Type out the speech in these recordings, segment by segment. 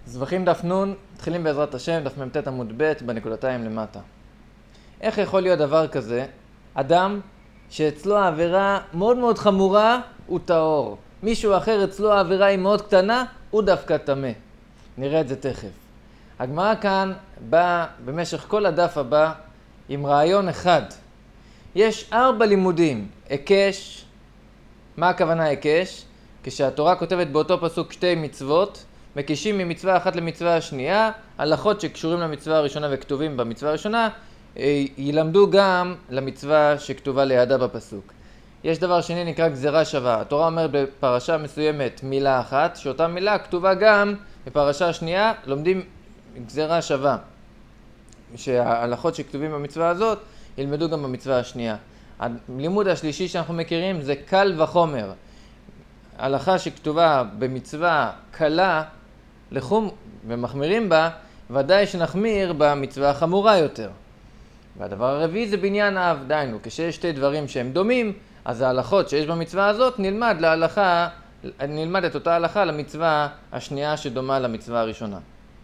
זבחים דף נון, מתחילים בעזרת השם, דף מ"ט עמוד ב' בנקודתיים למטה. איך יכול להיות דבר כזה? אדם שאצלו העבירה מאוד מאוד חמורה הוא טהור. מישהו אחר אצלו העבירה היא מאוד קטנה, הוא דווקא טמא. נראה את זה תכף. הגמרא כאן באה במשך כל הדף הבא עם רעיון אחד. יש 4 לימודים, היקש. מה הכוונה היקש? כשהתורה כותבת באותו פסוק 2 מצוות, מקישים ממצווה אחת למצווה השנייה, הלכות שקשורים למצווה הראשונה וכתובים במצווה הראשונה, ילמדו גם למצווה שכתובה לידה בפסוק. יש דבר שני נקרא גזרה שווה. התורה אומרת בפרשה מסוימת מילה אחת, שאותה מילה כתובה גם בפרשה השנייה, לומדים גזרה שווה. שההלכות שכתובים במצווה הזאת ילמדו גם במצווה השנייה. הלימוד השלישי שאנחנו מכירים זה קל וחומר. הלכה שכתובה במצווה קלה לחום ומחמירים בה, ודאי שנחמיר במצווה חמורה יותר. והדבר הרביעי זה בניין אב, דיינו, כשיש 2 דברים שהם דומים, אז ההלכות שיש במצווה הזאת נלמד את אותה הלכה למצווה השנייה שדומה למצווה הראשונה.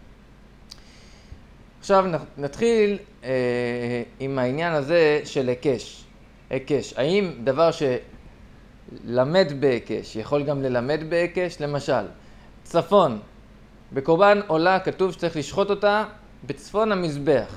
עכשיו נתחיל עם העניין הזה של היקש. היקש, האם דבר שלמד בהיקש יכול גם ללמד בהיקש? למשל, צפון, בקורבן עולה כתוב שצריך לשחוט אותה בצפון המזבח.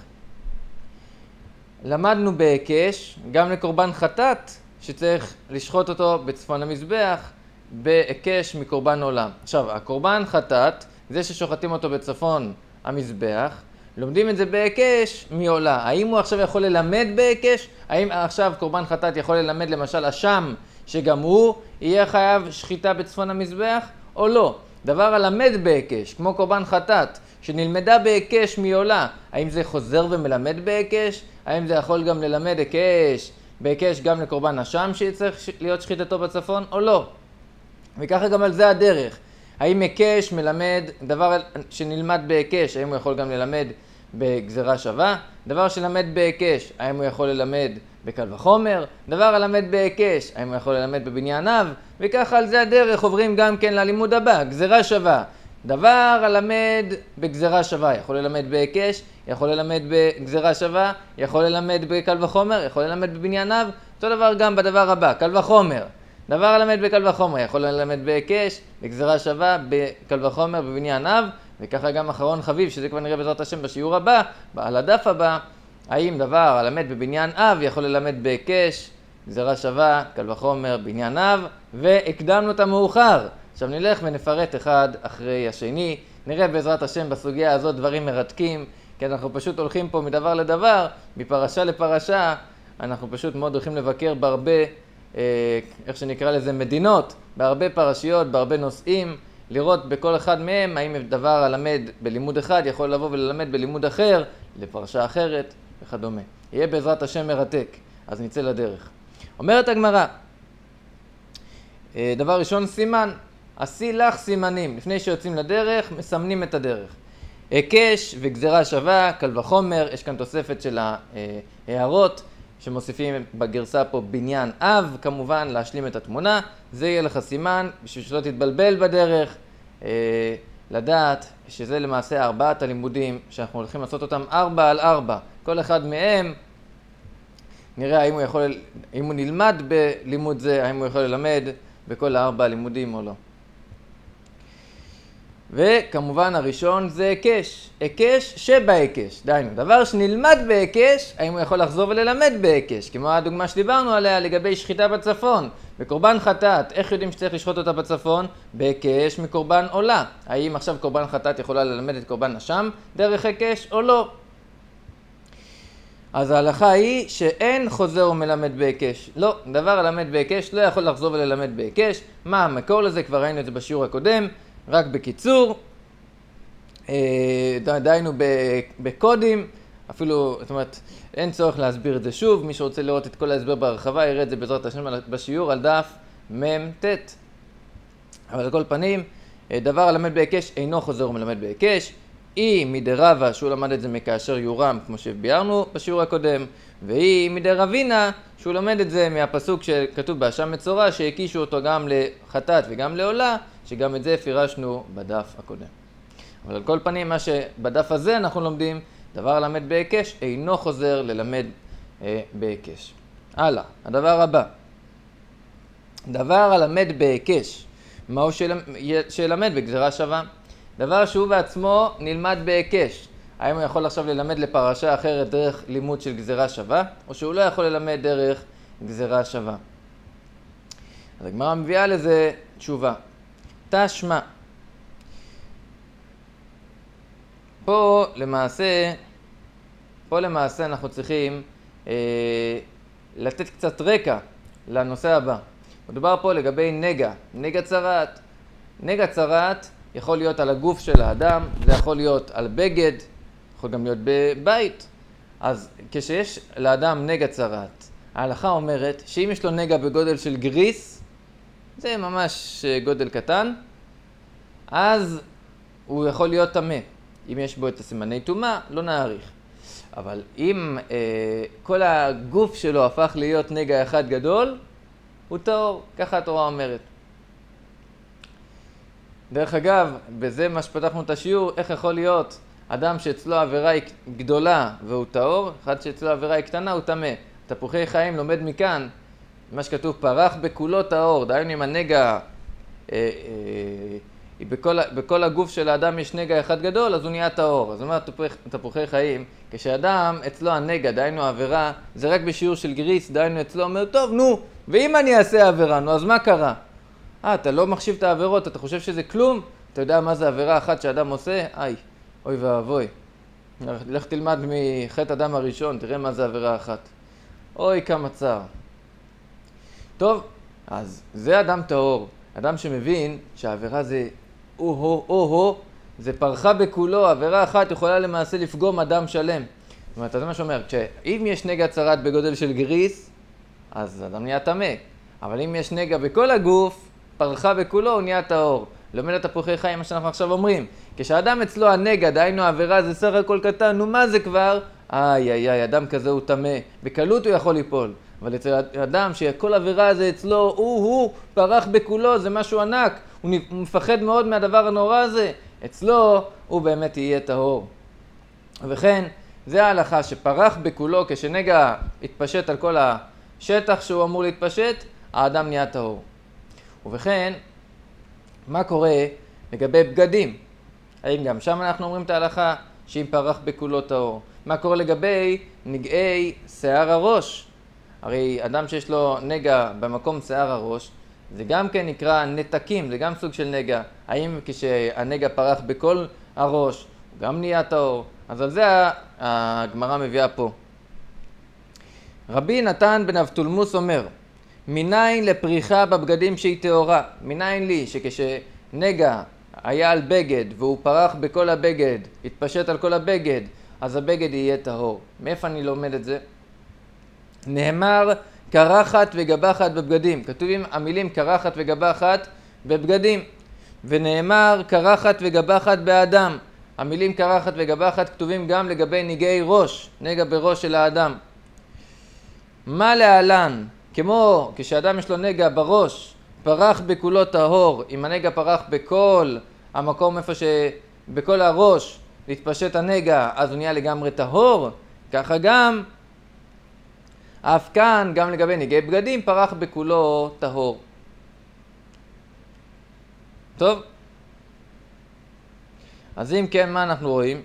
למדנו בהיקש גם לקורבן חטאת שצריך לשחוט אותו בצפון המזבח בהיקש מקורבן עולה. עכשיו, הקורבן חטאת, זה ששוחטים אותו בצפון המזבח, לומדים את זה בהיקש מעולה. האם הוא עכשיו יכול ללמד בהיקש? האם עכשיו קורבן חטאת יכול ללמד למשל אשם שגם הוא יהיה חייב שחיטה בצפון המזבח או לא? דבר הלמד בהיקש, כמו קורבן חטאת, שנלמדה בהיקש מעולה, האם זה חוזר ומלמד בהיקש? האם זה יכול גם ללמד בהיקש גם לקורבן אשם שצריך להיות שחיטתו בצפון או לא? וככה גם על זה הדרך. האם היקש מלמד, דבר שנלמד בהיקש, האם הוא יכול גם ללמד בגזרה שווה? דבר שלמד בהיקש, האם הוא יכול ללמד בקל וחומר? דבר הלמד בהיקש, האם הוא יכול ללמד בבניין אב? וככה על זה הדרך עוברים גם כן ללימוד הבא, גזרה שווה. דבר הלמד בגזרה שווה, יכול ללמד בהיקש, יכול ללמד בגזרה שווה, יכול ללמד בקל וחומר, יכול ללמד בבניין אב. אותו דבר גם בדבר הבא, קל וחומר. דבר הלמד בקל וחומר, יכול ללמד בהיקש, בגזרה שווה, בקל וחומר, בבניין אב. וככה גם אחרון חביב, שזה כבר נראה בעזרת השם בשיעור הבא, על הדף הבא, האם דבר הלמד בבניין אב יכול ללמד בהיקש, גזרה שווה, קל וחומר, בניין אב, והקדמנו את המאוחר. עכשיו נלך ונפרט אחד אחרי השני, נראה בעזרת השם בסוגיה הזאת דברים מרתקים, כי אנחנו פשוט הולכים פה מדבר לדבר, מפרשה לפרשה, אנחנו פשוט מאוד הולכים לבקר בהרבה, איך שנקרא לזה, מדינות, בהרבה פרשיות, בהרבה נושאים, לראות בכל אחד מהם האם דבר הלמד בלימוד אחד יכול לבוא וללמד בלימוד אחר, לפרשה אחרת וכדומה. יהיה בעזרת השם מרתק, אז נצא לדרך. אומרת הגמרא, דבר ראשון סימן, עשי לך סימנים, לפני שיוצאים לדרך מסמנים את הדרך. היקש וגזרה שווה, קל וחומר, יש כאן תוספת של ההערות שמוסיפים בגרסה פה בניין אב, כמובן להשלים את התמונה, זה יהיה לך סימן בשביל שלא תתבלבל בדרך, לדעת שזה למעשה 4 הלימודים שאנחנו הולכים לעשות אותם 4 על 4, כל אחד מהם נראה האם הוא נלמד בלימוד זה, האם הוא יכול ללמד בכל 4 הלימודים או לא. וכמובן הראשון זה היקש, היקש שבהיקש, דיינו, דבר שנלמד בהיקש, האם הוא יכול לחזור וללמד בהיקש, כמו הדוגמה שדיברנו עליה לגבי שחיטה בצפון, בקורבן חטאת, איך יודעים שצריך לשחוט אותה בצפון? בהיקש מקורבן עולה, האם עכשיו קורבן חטאת יכולה ללמד את קורבן אשם דרך היקש או לא? אז ההלכה היא שאין חוזר ומלמד בהיקש. לא, דבר הלמד בהיקש לא יכול לחזור וללמד בהיקש. מה המקור לזה? כבר ראינו את זה בשיעור הקודם, רק בקיצור. דיינו בקודים, אפילו, זאת אומרת, אין צורך להסביר את זה שוב. מי שרוצה לראות את כל ההסבר בהרחבה, יראה את זה בעזרת השם בשיעור על דף מ"ט. אבל על כל פנים, דבר הלמד בהיקש אינו חוזר ומלמד בהיקש. היא מדרבה, שהוא למד את זה מכאשר יורם, כמו שביארנו בשיעור הקודם, והיא מדרבינה, שהוא לומד את זה מהפסוק שכתוב באשם מצורע, שהקישו אותו גם לחטאת וגם לעולה, שגם את זה פירשנו בדף הקודם. אבל על כל פנים, מה שבדף הזה אנחנו לומדים, דבר הלמד בהיקש אינו חוזר ללמד בהיקש. הלאה, הדבר הבא. דבר הלמד בהיקש, מהו שלמד בגזרה שווה? דבר שהוא בעצמו נלמד בהיקש. האם הוא יכול עכשיו ללמד לפרשה אחרת דרך לימוד של גזרה שווה, או שהוא לא יכול ללמד דרך גזרה שווה? אז הגמרא מביאה לזה תשובה. תשמע. פה למעשה אנחנו צריכים לתת קצת רקע לנושא הבא. מדובר פה לגבי נגע, נגע צרעת. נגע צרעת יכול להיות על הגוף של האדם, זה יכול להיות על בגד, יכול גם להיות בבית. אז כשיש לאדם נגע צרעת, ההלכה אומרת שאם יש לו נגע בגודל של גריס, זה ממש גודל קטן, אז הוא יכול להיות טמא. אם יש בו את הסימני טומאה, לא נאריך. אבל אם כל הגוף שלו הפך להיות נגע אחד גדול, הוא טהור, ככה התורה אומרת. דרך אגב, בזה מה שפתחנו את השיעור, איך יכול להיות אדם שאצלו עבירה היא גדולה והוא טהור, אחד שאצלו עבירה היא קטנה הוא טמא. תפוחי חיים לומד מכאן, מה שכתוב פרח בכולו טהור, דהיינו אם הנגע, בכל הגוף של האדם יש נגע אחד גדול, אז הוא נהיה טהור. אז אומר תפוחי חיים, כשאדם אצלו הנגע, דהיינו העבירה, זה רק בשיעור של גריס, דהיינו אצלו אומר, טוב, נו, ואם אני אעשה עבירה, נו, אז מה קרה? אתה לא מחשיב את העבירות, אתה חושב שזה כלום? אתה יודע מה זה עבירה אחת שאדם עושה? אוי ואבוי. לך תלמד מחטא אדם הראשון, תראה מה זה עבירה אחת. אוי, כמה צער. טוב, אז זה אדם טהור. אדם שמבין שהעבירה זה זה פרחה בכולו, עבירה אחת יכולה למעשה לפגום אדם שלם. זאת אומרת, זה מה שאומר, אם יש נגע צרעת בגודל של גריס, אז אדם נהיה טמא. אבל אם יש נגע בכל הגוף, פרחה בכולו, הוא נהיה טהור. לומד את תפוחי חיים, מה שאנחנו עכשיו אומרים. כשאדם אצלו הנגע, דהיינו העבירה, זה סך הכל קטן, נו מה זה כבר? אדם כזה הוא טמא. בקלות הוא יכול ליפול. אבל אצל אדם שכל עבירה הזה אצלו, הוא פרח בכולו, זה משהו ענק. הוא מפחד מאוד מהדבר הנורא הזה. אצלו הוא באמת יהיה טהור. וכן, זה ההלכה שפרח בכולו, כשנגע התפשט על כל השטח שהוא אמור להתפשט, האדם נהיה טהור. ובכן, מה קורה לגבי בגדים? האם גם שם אנחנו אומרים את ההלכה שאם פרח בכולו טהור? מה קורה לגבי נגעי שיער הראש? הרי אדם שיש לו נגע במקום שיער הראש, זה גם כן נקרא נתקים, זה גם סוג של נגע. האם כשהנגע פרח בכל הראש, הוא גם נהיה טהור? אז על זה הגמרא מביאה פה. רבי נתן בן אבטולמוס אומר, מניין לפריחה בבגדים שהיא טהורה? מניין לי שכשנגע היה על בגד והוא פרח בכל הבגד, התפשט על כל הבגד, אז הבגד יהיה טהור. מאיפה אני לומד את זה? נאמר קרחת וגבחת בבגדים. כתובים המילים קרחת וגבחת בבגדים. ונאמר קרחת וגבחת באדם. המילים קרחת וגבחת כתובים גם לגבי נגעי ראש, נגע בראש של האדם. מה להלן? כמו כשאדם יש לו נגע בראש, פרח בכולו טהור, אם הנגע פרח בכל המקום איפה שבכל הראש להתפשט הנגע, אז הוא נהיה לגמרי טהור. ככה גם, אף כאן, גם לגבי נגעי בגדים, פרח בכולו טהור. טוב? אז אם כן, מה אנחנו רואים?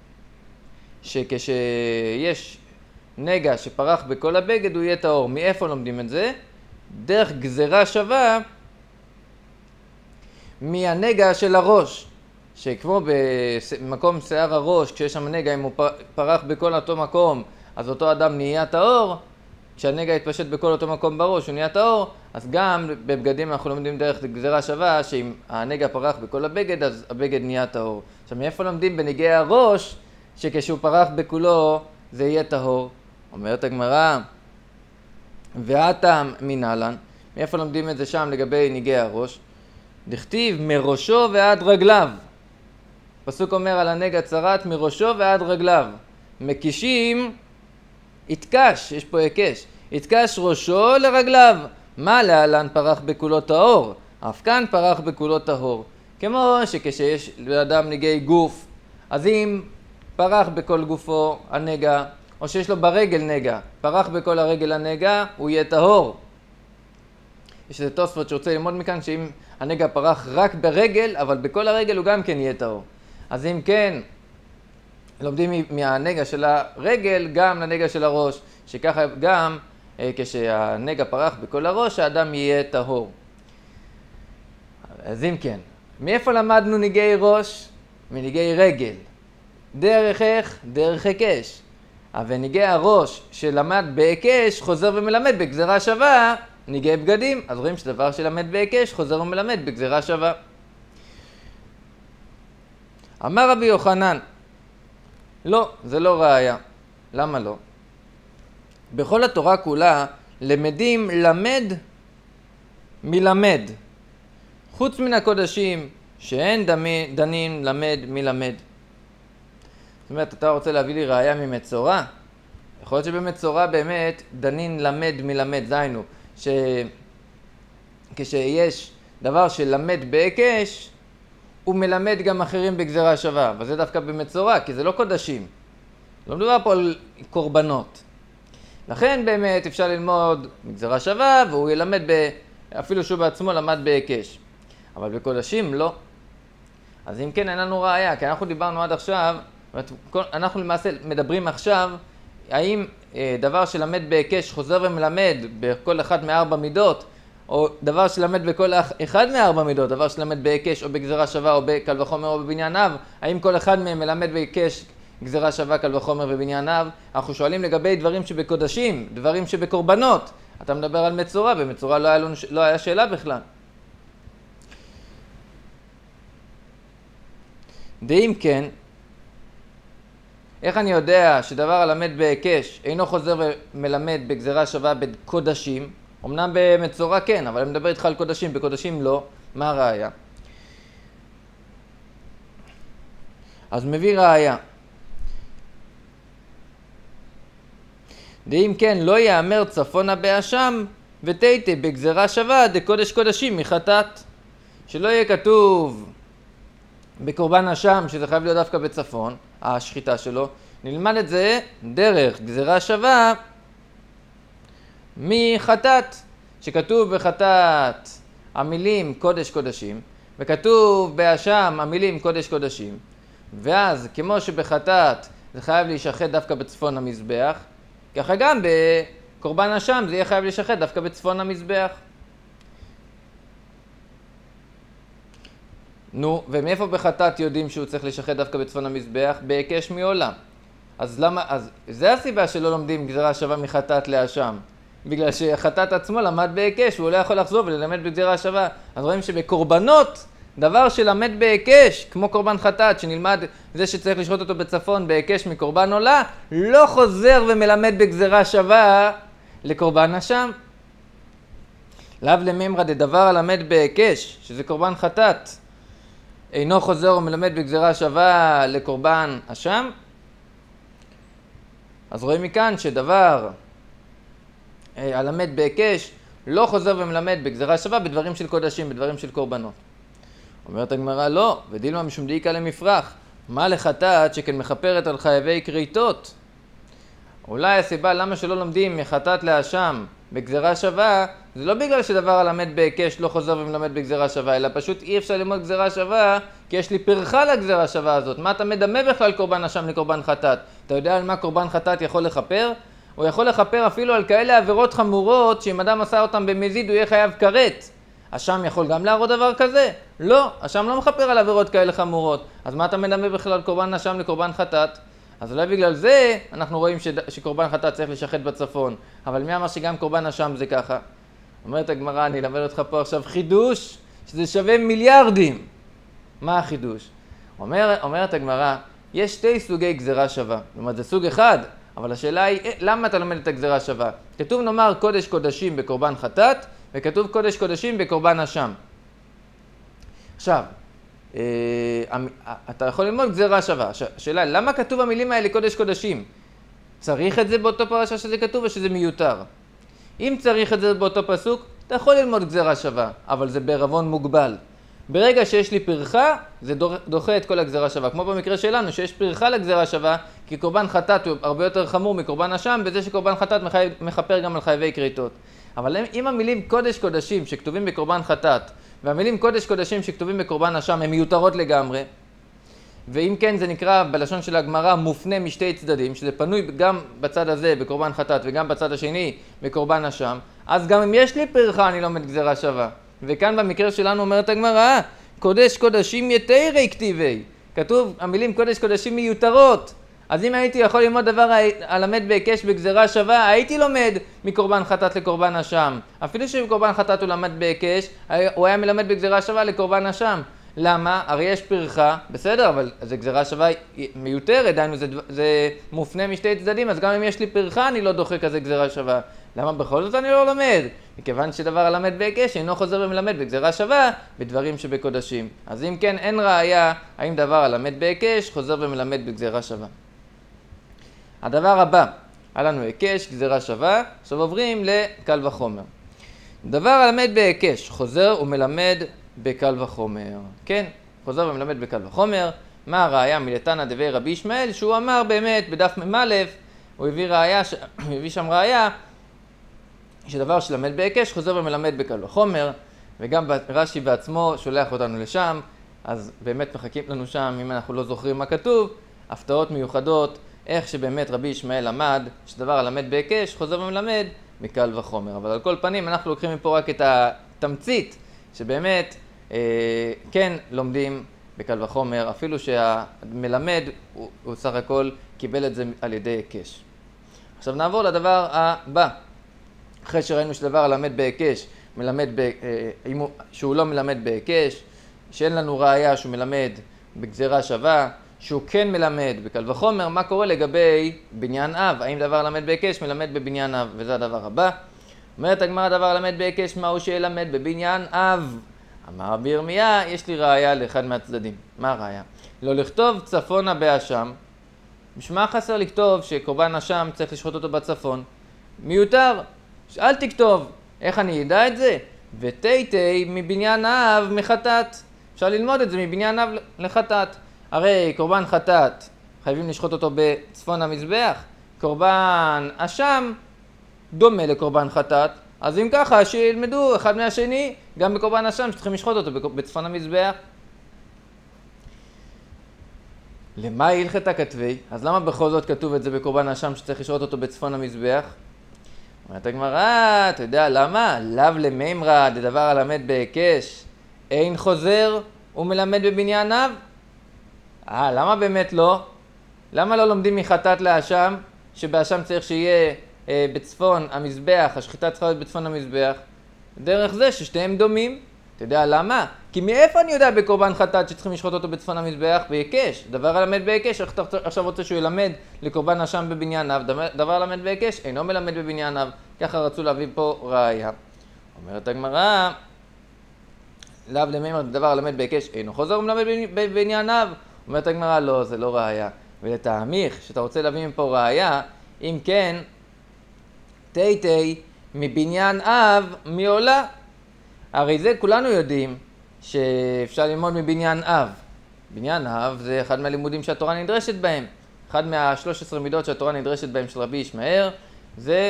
שכשיש נגע שפרח בכל הבגד הוא יהיה טהור. מאיפה לומדים את זה? דרך גזרה שווה מהנגע של הראש. שכמו במקום שיער הראש, כשיש שם נגע, אם הוא פרח בכל אותו מקום, אז אותו אדם נהיה טהור. כשהנגע יתפשט בכל אותו מקום בראש הוא נהיה טהור, אז גם בבגדים אנחנו לומדים דרך גזרה שווה, שאם הנגע פרח בכל הבגד, אז הבגד נהיה טהור. עכשיו, מאיפה לומדים בנגעי הראש, שכשהוא פרח בכולו זה יהיה טהור? אומרת הגמרא, והטעם מנהלן, מאיפה לומדים את זה שם לגבי נגעי הראש? דכתיב מראשו ועד רגליו. פסוק אומר על הנגע צרעת מראשו ועד רגליו. מקישים, התקש, יש פה הקש, התקש ראשו לרגליו. מה להלן פרח בכולו טהור? אף כאן פרח בכולו טהור. כמו שכשיש לאדם נגעי גוף, אז אם פרח בכל גופו הנגע, או שיש לו ברגל נגע, פרח בכל הרגל הנגע, הוא יהיה טהור. יש איזה תוספות שרוצה ללמוד מכאן, שאם הנגע פרח רק ברגל, אבל בכל הרגל הוא גם כן יהיה טהור. אז אם כן, לומדים מהנגע של הרגל גם לנגע של הראש, שככה גם כשהנגע פרח בכל הראש, האדם יהיה טהור. אז אם כן, מאיפה למדנו נגעי ראש? מנגעי רגל. דרך איך? דרך היקש. אבל נגעי הראש שלמד בהיקש חוזר ומלמד בגזרה שווה נגעי בגדים. אז רואים שדבר שלמד בהיקש חוזר ומלמד בגזרה שווה. אמר רבי יוחנן, לא, זה לא ראיה. למה לא? בכל התורה כולה למדים למד מלמד. חוץ מן הקודשים שאין דנים למד מלמד. זאת אומרת, אתה רוצה להביא לי ראיה ממצורע? יכול להיות שבמצורע באמת דנים למד מלמד. זיינו, שכשיש דבר שלמד בהיקש, הוא מלמד גם אחרים בגזרה שווה. וזה דווקא במצורע, כי זה לא קודשים. לא מדובר פה על קורבנות. לכן באמת אפשר ללמוד בגזרה שווה, והוא ילמד אפילו שהוא בעצמו למד בהיקש. אבל בקודשים לא. אז אם כן, אין לנו ראיה, כי אנחנו דיברנו עד עכשיו, אנחנו למעשה מדברים עכשיו, האם דבר שלמד בהיקש חוזר ומלמד בכל אחד מארבע מידות, או דבר שלמד בכל אחד מארבע מידות, דבר שלמד בהיקש או בגזרה שווה או בקל וחומר או בבניין אב, האם כל אחד מהם מלמד בהיקש גזרה שווה, קל וחומר ובניין אב? אנחנו שואלים לגבי דברים שבקודשים, דברים שבקורבנות. אתה מדבר על מצורע, במצורע לא היה שאלה בכלל. ואם כן, איך אני יודע שדבר הלמד בהיקש אינו חוזר ומלמד בגזרה שווה בקודשים? אמנם במצורע כן, אבל אני מדבר איתך על קודשים, בקודשים לא. מה הראיה? אז מביא ראיה. ואם כן, לא יאמר צפונה באשם ותיתי בגזרה שווה דקודש קודשים מחטאת. שלא יהיה כתוב בקורבן אשם, שזה חייב להיות דווקא בצפון, השחיטה שלו. נלמד את זה דרך גזרה שווה מחטאת, שכתוב בחטאת המילים קודש קודשים, וכתוב באשם המילים קודש קודשים. ואז כמו שבחטאת זה חייב להישחט דווקא בצפון המזבח, ככה גם בקורבן אשם זה יהיה חייב להישחט דווקא בצפון המזבח. נו, ומאיפה בחטאת יודעים שהוא צריך להישחט דווקא בצפון המזבח? בהיקש מעולם. אז למה? אז זה הסיבה שלא לומדים גזרה שווה מחטאת לאשם. בגלל שחטאת עצמו למד בהיקש, הוא לא יכול לחזור וללמד בגזרה שווה. אז רואים שבקורבנות, דבר שלמד בהיקש, כמו קורבן חטאת, שנלמד זה שצריך לשחוט אותו בצפון בהיקש מקורבן עולה, לא חוזר ומלמד בגזרה שווה לקורבן אשם. לאו לממרא דדבר הלמד בהיקש, שזה קורבן חטאת, אינו חוזר ומלמד בגזרה שווה לקורבן אשם. אז רואים מכאן שדבר הלמד בהיקש לא חוזר ומלמד בגזרה שווה בדברים של קודשים, בדברים של קורבנות. אומרת הגמרא לא, ודילמה משום דאיכא למפרח. מה לחטאת שכן מכפרת על חייבי כריתות? אולי הסיבה למה שלא לומדים מחטאת לאשם בגזרה שווה, זה לא בגלל שדבר הלמד בהיקש לא חוזר ומלמד בגזרה שווה, אלא פשוט אי אפשר ללמוד גזרה שווה, כי יש לי פרחה לגזרה שווה הזאת. מה אתה מדמה בכלל קורבן אשם לקורבן חטאת? אתה יודע על מה קורבן חטאת יכול לכפר? הוא יכול לכפר אפילו על כאלה עבירות חמורות, שאם אדם עשה אותם במזיד הוא יהיה חייב כרת. אשם יכול גם להראות דבר כזה? לא, אשם לא מכפר על עבירות כאלה חמורות. אז מה אתה מדמה בכלל על קורבן אשם לקורבן חטאת? אז אולי בגלל זה אנחנו רואים שקורבן חטאת צריך לשחט בצפון. אבל מי אמר שגם קורבן אשם זה ככה? אומרת הגמרא, אני אלמד אותך פה עכשיו חידוש, שזה שווה מיליארדים. מה החידוש? אומרת הגמרא, יש שתי סוגי גזרה שווה. זאת אומרת, זה סוג אחד, אבל השאלה היא, למה אתה לומד את הגזרה שווה? כתוב נאמר קודש קודשים בקורבן חטאת, וכתוב קודש קודשים בקורבן אשם. עכשיו, אתה יכול ללמוד גזרה שווה. השאלה, למה כתוב המילים האלה קודש קודשים? צריך את זה באותו פרשה שזה כתוב או שזה מיותר? אם צריך את זה באותו פסוק, אתה יכול ללמוד גזרה שווה, אבל זה בערבון מוגבל. ברגע שיש לי פרחה, זה דוחה את כל הגזרה שווה. כמו במקרה שלנו, שיש פרחה לגזרה שווה, כי קורבן חטאת הוא הרבה יותר חמור מקורבן אשם, בזה שקורבן חטאת מכפר גם על חייבי כריתות. אבל אם המילים קודש קודשים שכתובים בקורבן חטאת, והמילים קודש קודשים שכתובים בקורבן אשם, הן מיותרות לגמרי, ואם כן זה נקרא בלשון של הגמרא מופנה משתי צדדים, שזה פנוי גם בצד הזה בקורבן חטאת וגם בצד השני בקורבן אשם, אז גם אם יש לי פרחה אני לומד גזרה שווה. וכאן במקרה שלנו אומרת הגמרא, קודש קודשים יתירי כתיבי. כתוב, המילים קודש קודשים מיותרות. אז אם הייתי יכול ללמוד דבר הלמד בהיקש בגזרה שווה, הייתי לומד מקורבן חטאת לקורבן אשם. אפילו שבקורבן חטאת הוא למד בהיקש, הוא היה מלמד בגזרה שווה לקורבן אשם. למה? הרי יש פרחה, בסדר, אבל זה גזרה שווה מיותרת, דיינו, זה מופנה משתי צדדים, אז גם אם יש לי פרחה אני לא דוחה כזה גזרה שווה. למה בכל זאת אני לא לומד? מכיוון שדבר הלמד בהיקש אינו חוזר ומלמד בגזרה שווה בדברים שבקודשים. אז אם כן, אין ראיה האם דבר הלמד בהיקש חוזר ומלמד בגזרה שווה. הדבר הבא, היה לנו היקש, גזרה שווה, עכשיו עוברים לקל וחומר. דבר הלמד בהיקש חוזר ומלמד בקל וחומר. כן, חוזר ומלמד בקל וחומר. מה הראיה? מלתנא דבי רבי ישמעאל, שהוא אמר באמת בדף מ"א, הוא הביא שם ראיה שדבר שלמד בהיקש חוזר ומלמד בקל וחומר, וגם רש"י בעצמו שולח אותנו לשם, אז באמת מחכים לנו שם, אם אנחנו לא זוכרים מה כתוב, הפתעות מיוחדות, איך שבאמת רבי ישמעאל למד שדבר הלמד בהיקש חוזר ומלמד בקל וחומר. אבל על כל פנים אנחנו לוקחים מפה רק את התמצית, שבאמת כן לומדים בקל וחומר, אפילו שהמלמד הוא סך הכל קיבל את זה על ידי היקש. עכשיו נעבור לדבר הבא. אחרי שראינו שדבר הלמד בהיקש, שהוא לא מלמד בהיקש, שאין לנו ראיה שהוא מלמד בגזרה שווה, שהוא כן מלמד בקל וחומר, מה קורה לגבי בניין אב? האם דבר הלמד בהיקש מלמד בבניין אב? וזה הדבר הבא. אומרת הגמרא, דבר הלמד בהיקש מהו שילמד בבניין אב? אמר רבי ירמיה, יש לי ראיה לאחד מהצדדים. מה הראיה? לא לכתוב צפונה באשם. משמע חסר לכתוב שקורבן אשם צריך לשחוט אותו בצפון. מיותר. אל תכתוב. איך אני ידע את זה? ותיתי מבניין אב מחטאת. אפשר ללמוד את זה מבניין אב לחטאת. הרי קורבן חטאת חייבים לשחוט אותו בצפון המזבח. קורבן אשם דומה לקורבן חטאת. אז אם ככה, שילמדו אחד מהשני, גם בקורבן אשם שצריכים לשחוט אותו בצפון המזבח. למה הלכת כתבי? אז למה בכל זאת כתוב את זה בקורבן אשם שצריך לשחוט אותו בצפון המזבח? אומרת הגמרא, אתה יודע למה? לאו למימרא דדבר הלמד בהיקש אין חוזר ומלמד בבניין אב? למה באמת לא? למה לא לומדים מחטאת לאשם, שבאשם צריך שיהיה בצפון המזבח, השחיטה צריכה להיות בצפון המזבח? דרך זה ששתיהם דומים. אתה יודע למה? כי מאיפה אני יודע בקורבן חטאת שצריכים לשחוט אותו בצפון המזבח? בהיקש. דבר הלמד בהיקש, איך אתה עכשיו רוצה שהוא ילמד לקורבן אשם בבניין אב? דבר הלמד בהיקש אינו מלמד בבניין אב. ככה רצו להביא פה ראיה. אומרת הגמרא, לאו למימרא דבר הלמד בהיקש אינו חוזר ומלמד בבניין אב. אומרת הגמרא, לא, זה לא ראיה. ולטעמיך, שאתה רוצה להביא מפה ראיה, אם כן, תיתי מבניין אב מעולה. הרי זה כולנו יודעים שאפשר ללמוד מבניין אב. בניין אב זה אחד מהלימודים שהתורה נדרשת בהם. אחד מה13 מידות שהתורה נדרשת בהם של רבי ישמעאל זה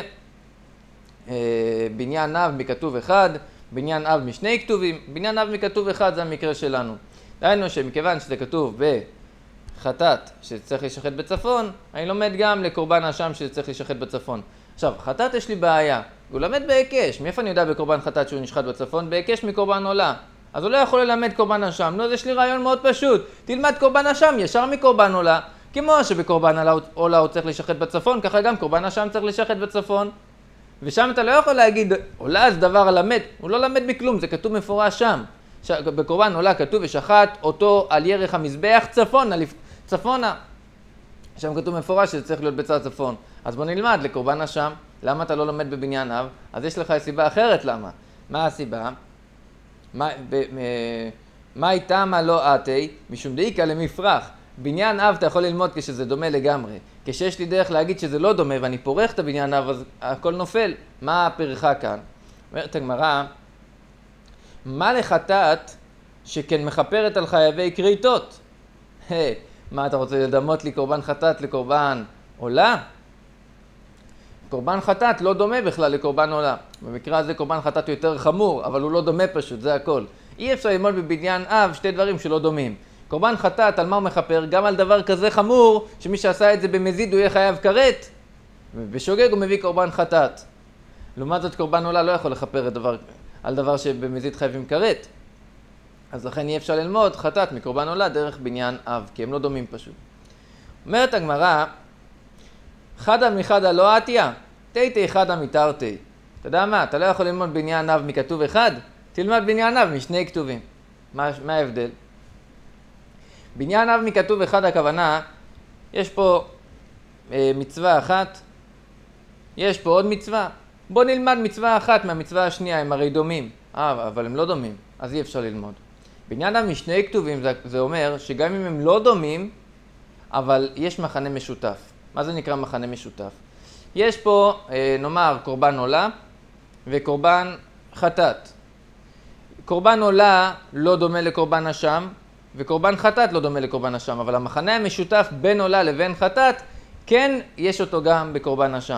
בניין אב מכתוב אחד, בניין אב משני כתובים. בניין אב מכתוב אחד זה המקרה שלנו. דהיינו שמכיוון שזה כתוב בחטאת שצריך לשחט בצפון, אני לומד גם לקורבן אשם שצריך לשחט בצפון. עכשיו, חטאת יש לי בעיה, הוא למד בהיקש. מאיפה אני יודע בקורבן חטאת שהוא נשחט בצפון? בהיקש מקורבן עולה. אז הוא לא יכול ללמד קורבן אשם. נו, אז יש לי רעיון מאוד פשוט. תלמד קורבן אשם ישר מקורבן עולה. כמו שבקורבן עולה הוא צריך לשחט בצפון, ככה גם קורבן אשם צריך לשחט בצפון. ושם אתה לא יכול להגיד, עולה זה דבר למד. הוא לא למד בכלום, זה כתוב מפורש שם. בקורבן עולה כתוב ושחט אותו על ירך המזבח צפונה. שם כתוב מפורש שזה צריך להיות בצד צפון. אז בוא נלמד לקורבן אשם. למה אתה לא לומד בבניין אב? אז יש לך סיבה אחרת למה. מה הסיבה? מה איתה מה לא עתי? משום דאיקה למפרח. בניין אב אתה יכול ללמוד כשזה דומה לגמרי. כשיש לי דרך להגיד שזה לא דומה ואני פורח את הבניין אב אז הכל נופל. מה הפרחה כאן? אומרת הגמרא, מה לחטאת שכן מכפרת על חייבי כריתות. מה אתה רוצה לדמות לי קורבן חטאת לקורבן עולה? קורבן חטאת לא דומה בכלל לקורבן עולה. במקרה הזה קורבן חטאת יותר חמור, אבל הוא לא דומה פשוט, זה הכל. אי אפשר ללמוד בבניין אב שתי דברים שלא דומים. קורבן חטאת על מה הוא מכפר? גם על דבר כזה חמור, שמי שעשה את זה במזיד הוא יהיה חייב כרת. ובשוגג הוא מביא קורבן חטאת. לעומת זאת קורבן עולה לא יכול לכפר על דבר שבמזיד חייבים כרת. אז לכן אי אפשר ללמוד חטאת מקורבן עולה דרך בניין אב, כי הם לא דומים פשוט. אומרת הגמרא, חדה מחדה לא עטיה, תיתי חדה מתרתי. אתה יודע מה? אתה לא יכול ללמוד בניין אב מכתוב אחד? תלמד בניין אב משני כתובים. מה ההבדל? בניין אב מכתוב אחד הכוונה, יש פה מצווה אחת, יש פה עוד מצווה. בוא נלמד מצווה אחת מהמצווה השנייה, הם הרי דומים. אבל הם לא דומים, אז אי אפשר ללמוד. בניין אב משני כתובים זה אומר שגם אם הם לא דומים, אבל יש מחנה משותף. מה זה נקרא מחנה משותף? יש פה, נאמר, קורבן עולה וקורבן חטאת. קורבן עולה לא דומה לקורבן אשם, וקורבן חטאת לא דומה לקורבן אשם, אבל המחנה המשותף בין עולה לבין חטאת, כן יש אותו גם בקורבן אשם.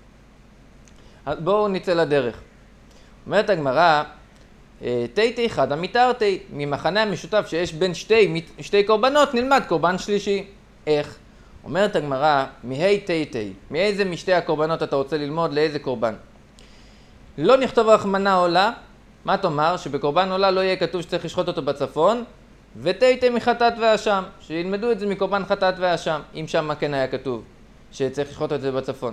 אז בואו נצא לדרך. אומרת הגמרא, תיתי חדה מתרתי, ממחנה המשותף שיש בין שתי קורבנות נלמד קורבן שלישי. איך? אומרת הגמרא, מהי תיתי, מאיזה משתי הקורבנות אתה רוצה ללמוד לאיזה קורבן? לא נכתוב רחמנה עולה, מה תאמר? שבקורבן עולה לא יהיה כתוב שצריך לשחוט אותו בצפון, ותיתי מחטאת ואשם, שילמדו את זה מקורבן חטאת ואשם, אם שם מה כן היה כתוב, שצריך לשחוט את זה בצפון.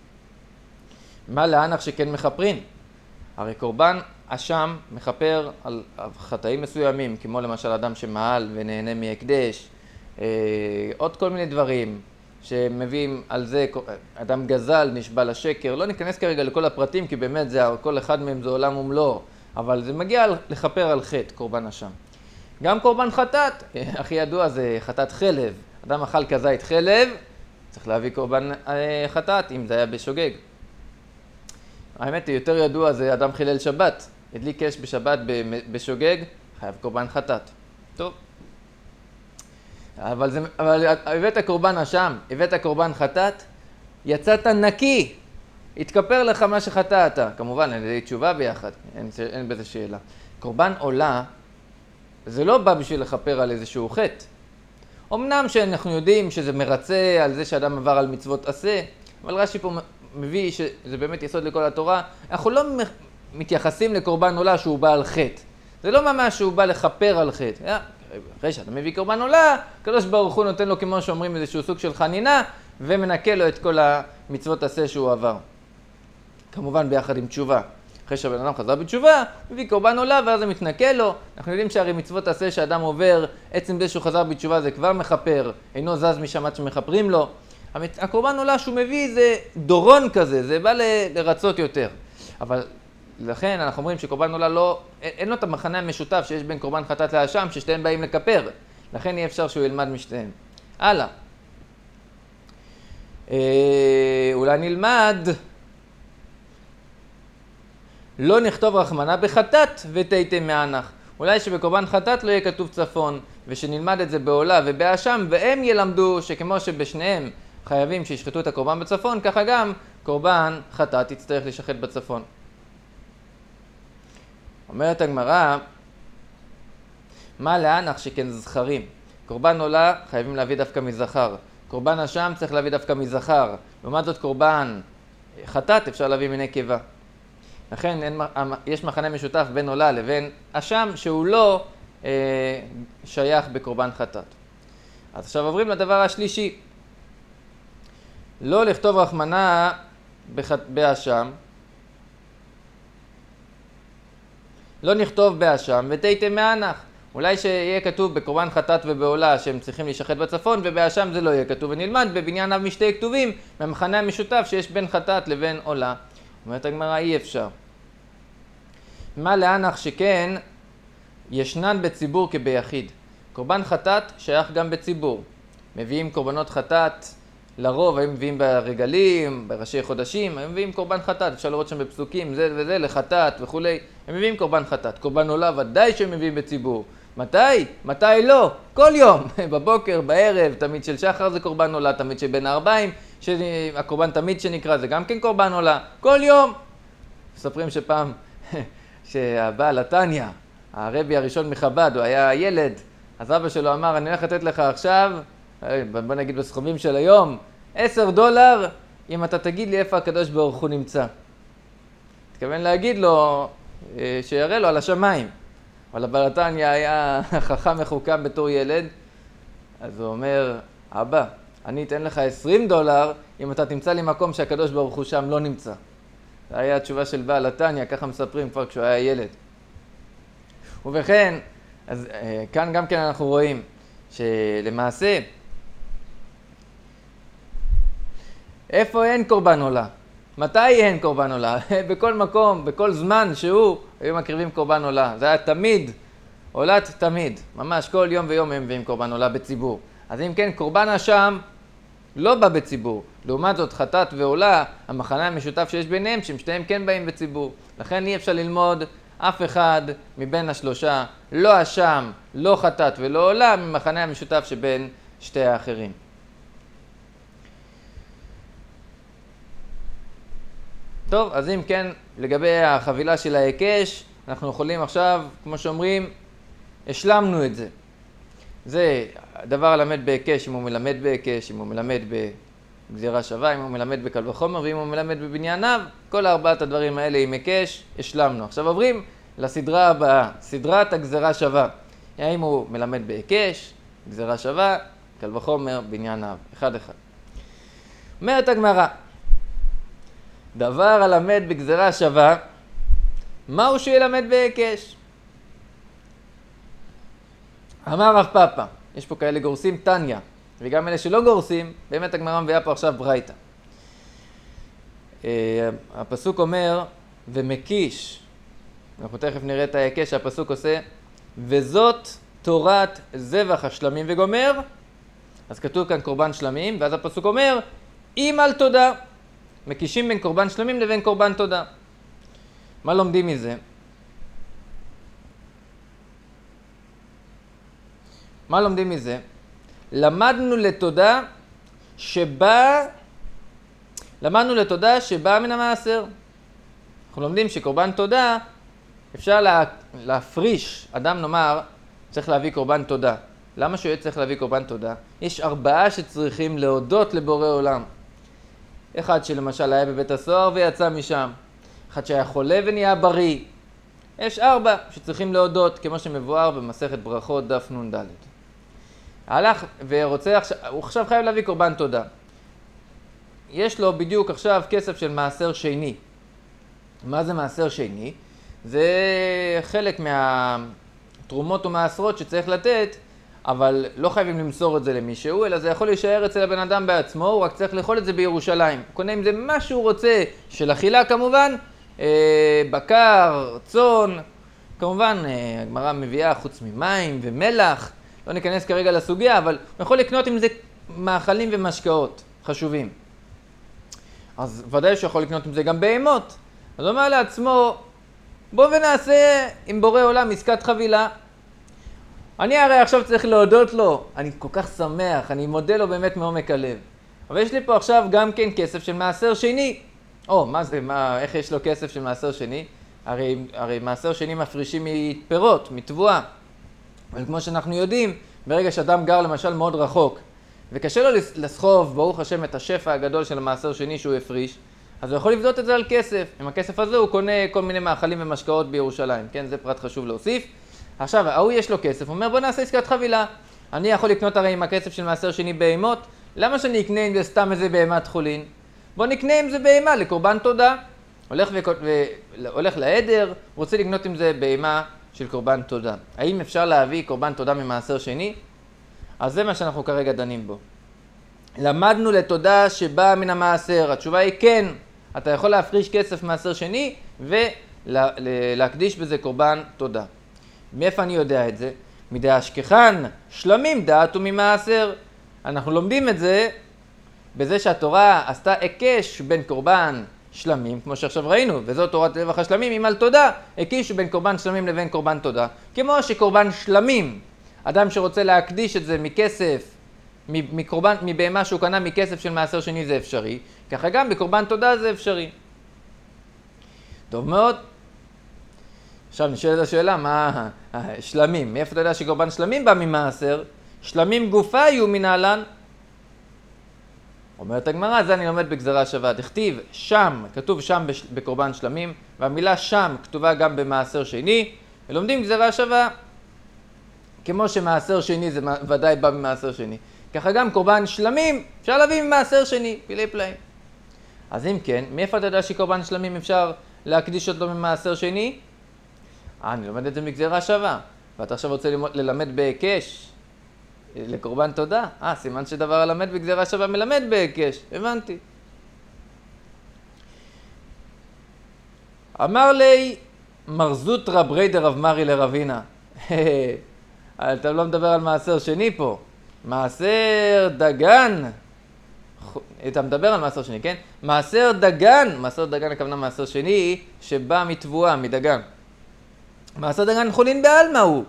מה להנח שכן מכפרין? הרי קורבן אשם מכפר על חטאים מסוימים, כמו למשל אדם שמעל ונהנה מהקדש, עוד כל מיני דברים שמביאים על זה, אדם גזל, נשבע לשקר, לא ניכנס כרגע לכל הפרטים, כי באמת כל אחד מהם זה עולם ומלואו, אבל זה מגיע לכפר על חטא, קורבן אשם. גם קורבן חטאת, הכי ידוע זה חטאת חלב, אדם אכל כזית חלב, צריך להביא קורבן חטאת, אם זה היה בשוגג. האמת היא, יותר ידוע זה אדם חילל שבת, הדליק אש בשבת בשוגג, חייב קורבן חטאת. טוב. אבל הבאת קורבן אשם, הבאת קורבן חטאת, יצאת נקי, התכפר לך מה שחטאת. כמובן, על ידי תשובה ביחד, אין בזה שאלה. קורבן עולה, זה לא בא בשביל לכפר על איזשהו חטא. אמנם שאנחנו יודעים שזה מרצה על זה שאדם עבר על מצוות עשה, אבל רש"י פה מביא שזה באמת יסוד לכל התורה. אנחנו לא מתייחסים לקורבן עולה שהוא בא על חטא. זה לא ממש שהוא בא לכפר על חטא. אחרי שאתה מביא קורבן עולה, הקדוש ברוך הוא נותן לו, כמו שאומרים, איזשהו סוג של חנינה, ומנקה לו את כל המצוות עשה שהוא עבר. כמובן ביחד עם תשובה. אחרי שהבן אדם חזר בתשובה, מביא קורבן עולה ואז זה מתנקה לו. אנחנו יודעים שהרי מצוות עשה שאדם עובר, עצם זה שהוא חזר בתשובה זה כבר מכפר, אינו זז משם עד שמכפרים לו. הקורבן עולה שהוא מביא זה דורון כזה, זה בא לרצות יותר. אבל לכן אנחנו אומרים שקורבן עולה אין לו את המחנה המשותף שיש בין קורבן חטאת לאשם, ששתיהם באים לכפר. לכן אי אפשר שהוא ילמד משתיהם. הלאה. אולי נלמד, לא נכתוב רחמנה בחטאת ותיתי מענך. אולי שבקורבן חטאת לא יהיה כתוב צפון, ושנלמד את זה בעולה ובאשם, והם ילמדו שכמו שבשניהם חייבים שישחטו את הקורבן בצפון, ככה גם קורבן חטאת יצטרך לשחט בצפון. אומרת הגמרא, מה להנח שכן זכרים? קורבן עולה חייבים להביא דווקא מזכר. קורבן אשם צריך להביא דווקא מזכר. לעומת זאת קורבן חטאת אפשר להביא מנקבה. לכן יש מחנה משותף בין עולה לבין אשם שהוא לא שייך בקורבן חטאת. אז עכשיו עוברים לדבר השלישי. לא לכתוב רחמנה באשם. לא נכתוב באשם ותיתי מענך. אולי שיהיה כתוב בקורבן חטאת ובעולה שהם צריכים להישחט בצפון, ובאשם זה לא יהיה כתוב. ונלמד בבניין אב משתי כתובים מהמחנה המשותף שיש בין חטאת לבין עולה. אומרת הגמרא, אי אפשר. מה להנח שכן ישנן בציבור כביחיד. קורבן חטאת שייך גם בציבור. מביאים קורבנות חטאת, לרוב הם מביאים ברגלים, בראשי חודשים, הם מביאים קורבן חטאת, אפשר לראות שם בפסוקים, זה וזה, לחטאת וכולי, הם מביאים קורבן חטאת. קורבן עולה ודאי שהם מביאים בציבור. מתי? מתי לא? כל יום, בבוקר, בערב, תמיד של שחר זה קורבן עולה, תמיד של בין הערביים, הקורבן תמיד שנקרא זה גם כן קורבן עולה, כל יום. מספרים שפעם שהבעל התניא, הרבי הראשון מחב"ד, הוא היה ילד, אז אבא שלו אמר, אני הולך לתת לך עכשיו, בוא נגיד בסכומים של היום, $10 אם אתה תגיד לי איפה הקדוש ברוך הוא נמצא. התכוון להגיד לו, שיראה לו על השמיים. אבל הבעל התניא היה חכם מחוכם בתור ילד, אז הוא אומר, אבא, אני אתן לך $20 אם אתה תמצא לי מקום שהקדוש ברוך הוא שם לא נמצא. זו הייתה התשובה של בעל התניא, ככה מספרים כבר כשהוא היה ילד. ובכן, אז כאן גם כן אנחנו רואים שלמעשה, איפה אין קורבן עולה? מתי אין קורבן עולה? בכל מקום, בכל זמן שהוא, היו מקריבים קורבן עולה. זה היה תמיד, עולת תמיד. ממש כל יום ויום הם מביאים קורבן עולה בציבור. אז אם כן, קורבן אשם לא בא בציבור. לעומת זאת, חטאת ועולה, המחנה המשותף שיש ביניהם, שהם שתיהם כן באים בציבור. לכן אי אפשר ללמוד אף אחד מבין השלושה, לא אשם, לא חטאת ולא עולה, ממחנה המשותף שבין שתי האחרים. טוב, אז אם כן, לגבי החבילה של ההיקש, אנחנו יכולים עכשיו, כמו שאומרים, השלמנו את זה. זה דבר למד בהיקש, אם הוא מלמד בהיקש, אם הוא מלמד בגזירה שווה, אם הוא מלמד בקל וחומר, ואם הוא מלמד בבנייניו, כל ארבעת הדברים האלה עם היקש, השלמנו. עכשיו עוברים לסדרה הבאה, סדרת הגזירה שווה. האם הוא מלמד בהיקש, גזירה שווה, קל וחומר, בנייניו, אחד אחד. אומרת הגמרא, דבר הלמד בגזירה שווה, מהו שילמד בהיקש? אמר רב פאפא, יש פה כאלה גורסים תניא, וגם אלה שלא גורסים, באמת הגמרא מביאה פה עכשיו ברייתא. הפסוק אומר, ומקיש, אנחנו תכף נראה את ההיקש שהפסוק עושה, וזאת תורת זבח השלמים וגומר, אז כתוב כאן קורבן שלמים, ואז הפסוק אומר, אם על תודה. מקישים בין קורבן שלמים לבין קורבן תודה. מה לומדים מזה? מה לומדים מזה? למדנו לתודה שבא מן המעשר. אנחנו לומדים שקורבן תודה, אפשר להפריש, אדם נאמר, צריך להביא קורבן תודה. למה שהוא צריך להביא קורבן תודה? יש 4 שצריכים להודות לבורא עולם. אחד שלמשל היה בבית הסוהר ויצא משם. אחד שהיה חולה ונהיה בריא. יש 4 שצריכים להודות, כמו שמבואר במסכת ברכות דף נ"ד. הלך ורוצה הוא עכשיו חייב להביא קורבן תודה. יש לו בדיוק עכשיו כסף של מעשר שני. מה זה מעשר שני? זה חלק מהתרומות ומעשרות שצריך לתת, אבל לא חייבים למסור את זה למישהו, אלא זה יכול להישאר אצל הבן אדם בעצמו, הוא רק צריך לאכול את זה בירושלים. הוא קונה עם זה מה שהוא רוצה, של אכילה כמובן, בקר, צאן, כמובן הגמרא מביאה חוץ ממים ומלח, לא ניכנס כרגע לסוגיה, אבל הוא יכול לקנות עם זה מאכלים ומשקאות חשובים. אז ודאי שהוא יכול לקנות עם זה גם בהמות. אז הוא אומר לעצמו, בוא ונעשה עם בורא עולם עסקת חבילה. אני הרי עכשיו צריך להודות לו, אני כל כך שמח, אני מודה לו באמת מעומק הלב. אבל יש לי פה עכשיו גם כן כסף של מעשר שני. מה זה, איך יש לו כסף של מעשר שני? הרי מעשר שני מפרישים מפירות, מתבואה. אבל כמו שאנחנו יודעים, ברגע שאדם גר למשל מאוד רחוק, וקשה לו לסחוב, ברוך השם, את השפע הגדול של המעשר שני שהוא הפריש, אז הוא יכול לבדות את זה על כסף. עם הכסף הזה הוא קונה כל מיני מאכלים ומשקאות בירושלים. כן, זה פרט חשוב להוסיף. עכשיו, ההוא יש לו כסף, הוא אומר בוא נעשה עסקת חבילה. אני יכול לקנות הרי עם הכסף של מעשר שני בהמות, למה שאני אקנה עם זה סתם איזה בהמת חולין? בוא נקנה עם זה בהמה לקורבן תודה. הולך לעדר, רוצה לקנות עם זה בהמה של קורבן תודה. האם אפשר להביא קורבן תודה ממעשר שני? אז זה מה שאנחנו כרגע דנים בו. למדנו לתודה שבאה מן המעשר. התשובה היא כן, אתה יכול להפריש כסף מעשר שני ולהקדיש בזה קורבן תודה. מאיפה אני יודע את זה? מדאשכחן שלמים דעת וממעשר. אנחנו לומדים את זה בזה שהתורה עשתה היקש בין קורבן שלמים, כמו שעכשיו ראינו, וזאת תורת טבח השלמים, אם על תודה הקישו בין קורבן שלמים לבין קורבן תודה. כמו שקורבן שלמים, אדם שרוצה להקדיש את זה מכסף, מבהמה שהוא קנה מכסף של מעשר שני זה אפשרי, ככה גם בקורבן תודה זה אפשרי. טוב מאוד. עכשיו נשאלת השאלה, מה שלמים? מאיפה אתה יודע שקורבן שלמים בא ממעשר? שלמים גופה יהיו מנהלן. אומרת הגמרא, זה אני לומד בגזרה שווה. תכתיב שם, כתוב שם בקורבן שלמים, והמילה שם כתובה גם במעשר שני, ולומדים גזרה שווה. כמו שמעשר שני זה ודאי בא ממעשר שני. ככה גם קורבן שלמים אפשר להביא ממעשר שני, פילי פלאים. אז אם כן, מאיפה אתה יודע שקורבן שלמים אפשר להקדיש אותו ממעשר שני? אני לומד את זה מגזרה שווה. ואתה עכשיו רוצה ללמד בהיקש לקורבן תודה? סימן שדבר הלמד בגזרה שווה מלמד בהיקש. הבנתי. אמר לי מרזות רב ריידר רב מרי לרבינה. אתה לא מדבר על מעשר שני פה. מעשר דגן. אתה מדבר על מעשר שני, כן? מעשר דגן הכוונה מעשר שני שבא מתבואה, מדגן. מעשר דגן חולין בעלמא הוא.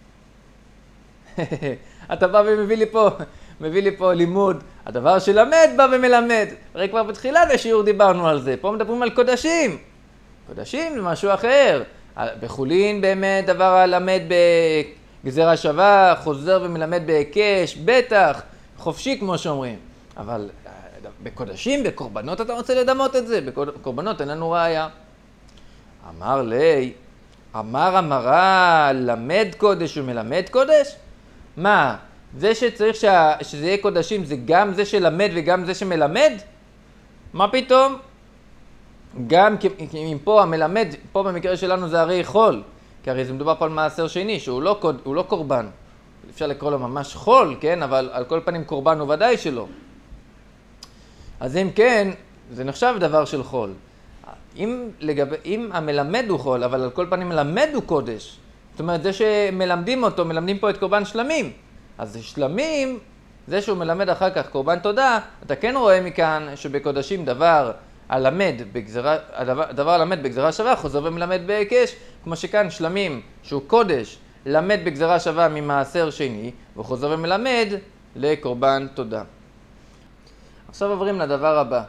אתה בא ומביא לי פה לימוד. הדבר שלמד בא ומלמד. הרי כבר בתחילת השיעור דיברנו על זה. פה מדברים על קודשים. קודשים זה משהו אחר. בחולין באמת דבר הלמד בגזרה שווה, חוזר ומלמד בהיקש, בטח, חופשי כמו שאומרים. אבל בקודשים, בקורבנות אתה רוצה לדמות את זה. בקורבנות אין לנו ראיה. אמר לי, אמרה, למד קודש ומלמד קודש? מה? זה שצריך שזה יהיה קודשים זה גם זה שלמד וגם זה שמלמד? מה פתאום? גם אם פה המלמד, פה במקרה שלנו זה הרי חול, כי הרי זה מדובר פה על מעשר שני שהוא לא קורבן. אפשר לקרוא לו ממש חול, כן? אבל על כל פנים קורבן הוא ודאי שלא. אז אם כן, זה נחשב דבר של חול. אם המלמד הוא חול, אבל על כל פנים מלמד הוא קודש, זאת אומרת, זה שמלמדים אותו, מלמדים פה את קורבן שלמים. אז זה שלמים, זה שהוא מלמד אחר כך קורבן תודה, אתה כן רואה מכאן שבקודשים דבר הלמד בגזרה שווה, חוזר ומלמד בהיקש, כמו שכאן שלמים, שהוא קודש, למד בגזרה שווה ממעשר שני, וחוזר ומלמד לקורבן תודה. עכשיו עוברים לדבר הבא.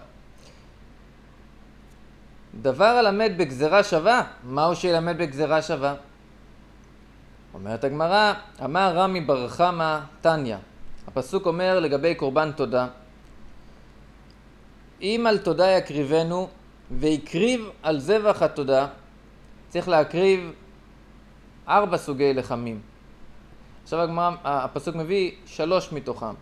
דבר הלמד בגזרה שווה, מהו שילמד בגזרה שווה? אומרת הגמרא, אמר רמי בר חמא תניא. הפסוק אומר לגבי קורבן תודה, אם על תודה יקריבנו, ויקריב על זבח התודה, צריך להקריב 4 סוגי לחמים. עכשיו הגמרא, הפסוק מביא 3 מתוכם.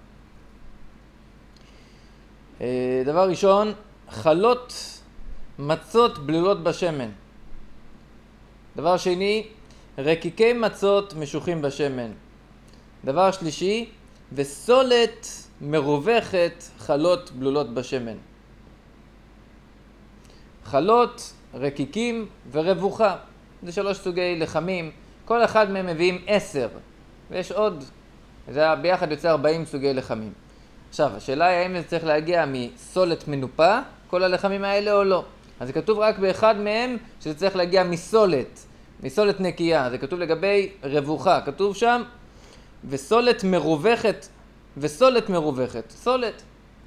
דבר ראשון, חלות מצות בלולות בשמן. דבר שני, רקיקי מצות משוחים בשמן. דבר שלישי, וסולת מרווחת חלות בלולות בשמן. חלות, רקיקים ורבוחה. זה 3 סוגי לחמים. כל אחד מהם מביאים 10. ויש עוד. זה ביחד יוצא 40 סוגי לחמים. עכשיו, השאלה היא האם זה צריך להגיע מסולת מנופה, כל הלחמים האלה או לא. אז זה כתוב רק באחד מהם שזה צריך להגיע מסולת נקייה. זה כתוב לגבי רבוחה. כתוב שם, וסולת מרווחת, סולת.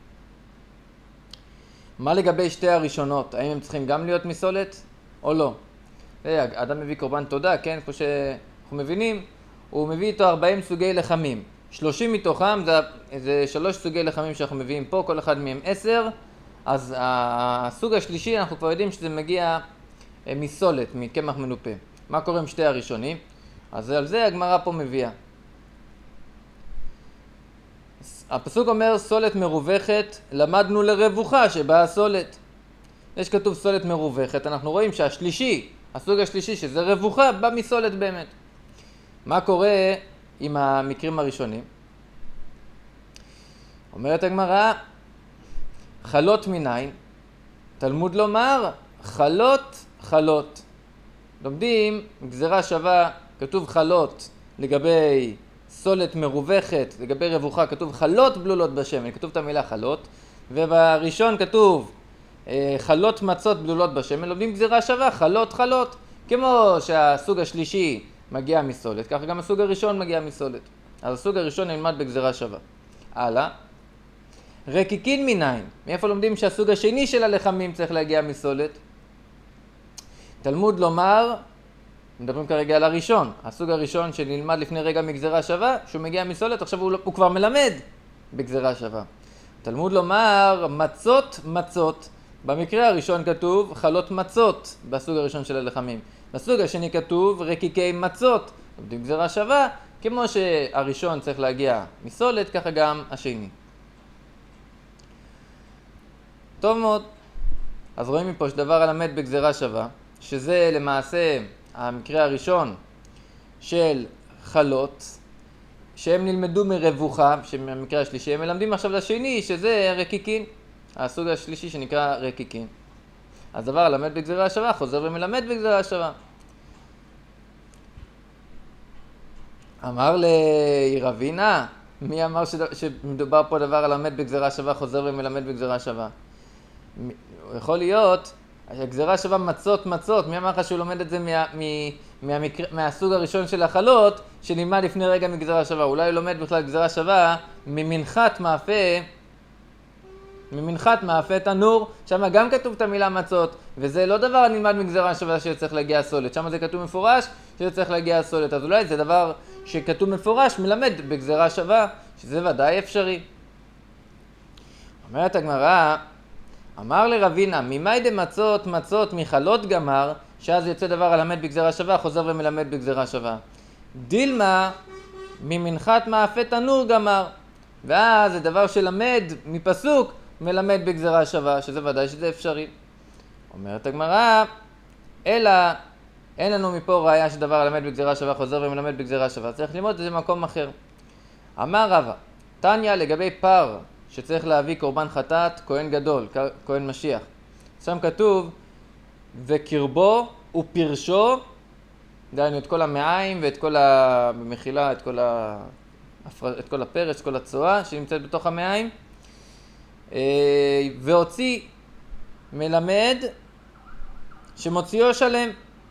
מה לגבי 2 הראשונות? האם הם צריכים גם להיות מסולת או לא? אדם מביא קורבן תודה, כן? כמו שאנחנו מבינים, הוא מביא איתו 40 סוגי לחמים. 30 מתוכם זה 3 סוגי לחמים שאנחנו מביאים פה, כל אחד מהם 10. אז הסוג השלישי אנחנו כבר יודעים שזה מגיע מסולת, מקמח מנופה. מה קורה עם 2 הראשונים? אז על זה הגמרא פה מביאה. הפסוק אומר סולת מרווחת, למדנו לרבוחה שבאה סולת. יש כתוב סולת מרווחת, אנחנו רואים הסוג השלישי שזה רבוחה, בא מסולת באמת. מה קורה עם המקרים הראשונים? אומרת הגמרא, חלות מניין, תלמוד לומר, חלות. לומדים, גזרה שווה, כתוב חלות לגבי סולת מרווחת, לגבי רבוחה כתוב חלות בלולות בשמן, כתוב את המילה חלות, ובראשון כתוב חלות מצות בלולות בשמן, לומדים גזירה שווה, חלות חלות. כמו שהסוג השלישי מגיע מסולת, ככה גם הסוג הראשון מגיע מסולת. אז הסוג הראשון נלמד בגזירה שווה. הלאה. רקיקין מניין. מאיפה לומדים שהסוג השני של הלחמים צריך להגיע מסולת? תלמוד לומר, מדברים כרגע על הראשון. הסוג הראשון שנלמד לפני רגע מגזירה שווה, שהוא מגיע מסולת, עכשיו הוא כבר מלמד בגזירה שווה. תלמוד לומר מצות מצות. במקרה הראשון כתוב חלות מצות בסוג הראשון של הלחמים. בסוג השני כתוב רקיקי מצות. לומדים גזירה שווה, כמו שהראשון צריך להגיע מסולת, ככה גם השני. טוב מאוד. אז רואים מפה שדבר הלמד בגזירה שווה, שזה למעשה המקרה הראשון של חלות, שהם נלמדו מרבוחה, שבמקרה השלישי הם מלמדים עכשיו לשני, שזה רקיקין, הסוג השלישי שנקרא רקיקין. אז דבר הלמד בגזירה שווה חוזר ומלמד בגזירה שווה. אמר לירבינה, מי אמר שמדובר פה דבר הלמד בגזירה שווה חוזר ומלמד בגזירה שווה? יכול להיות הגזירה שווה מצות מצות, מי אמר לך שהוא לומד את זה מהסוג הראשון של החלות שנלמד לפני רגע מגזירה שווה? אולי הוא לומד בכלל גזירה שווה ממנחת מאפה תנור, שם גם כתוב את המילה מצות, וזה לא דבר נלמד מגזירה שווה שצריך להגיע הסולת, שם זה כתוב מפורש שצריך להגיע הסולת, אז אולי זה דבר שכתוב מפורש מלמד בגזירה שווה, שזה ודאי אפשרי. אומרת הגמרא, אמר לרבינה, ממאי דמצות מצות מחלות גמר, שאז יוצא דבר הלמד בגזירה שווה, חוזר ומלמד בגזירה שווה. דילמה, ממנחת מאפה תנור גמר, ואז זה דבר שלמד מפסוק, מלמד בגזירה שווה, שזה ודאי שזה אפשרי. אומרת הגמרא, אלא אין לנו מפה ראיה שדבר הלמד בגזירה שווה, חוזר ומלמד בגזירה שווה, צריך ללמוד את זה במקום אחר. אמר רבא, תניא לגבי פר, שצריך להביא קורבן חטאת, כהן גדול, כהן משיח. שם כתוב, וקרבו ופרשו, דהיינו את כל המעיים ואת כל במחילה, את כל הפרש, את כל הצואה שנמצאת בתוך המעיים. והוציא מלמד שמוציאו שלם.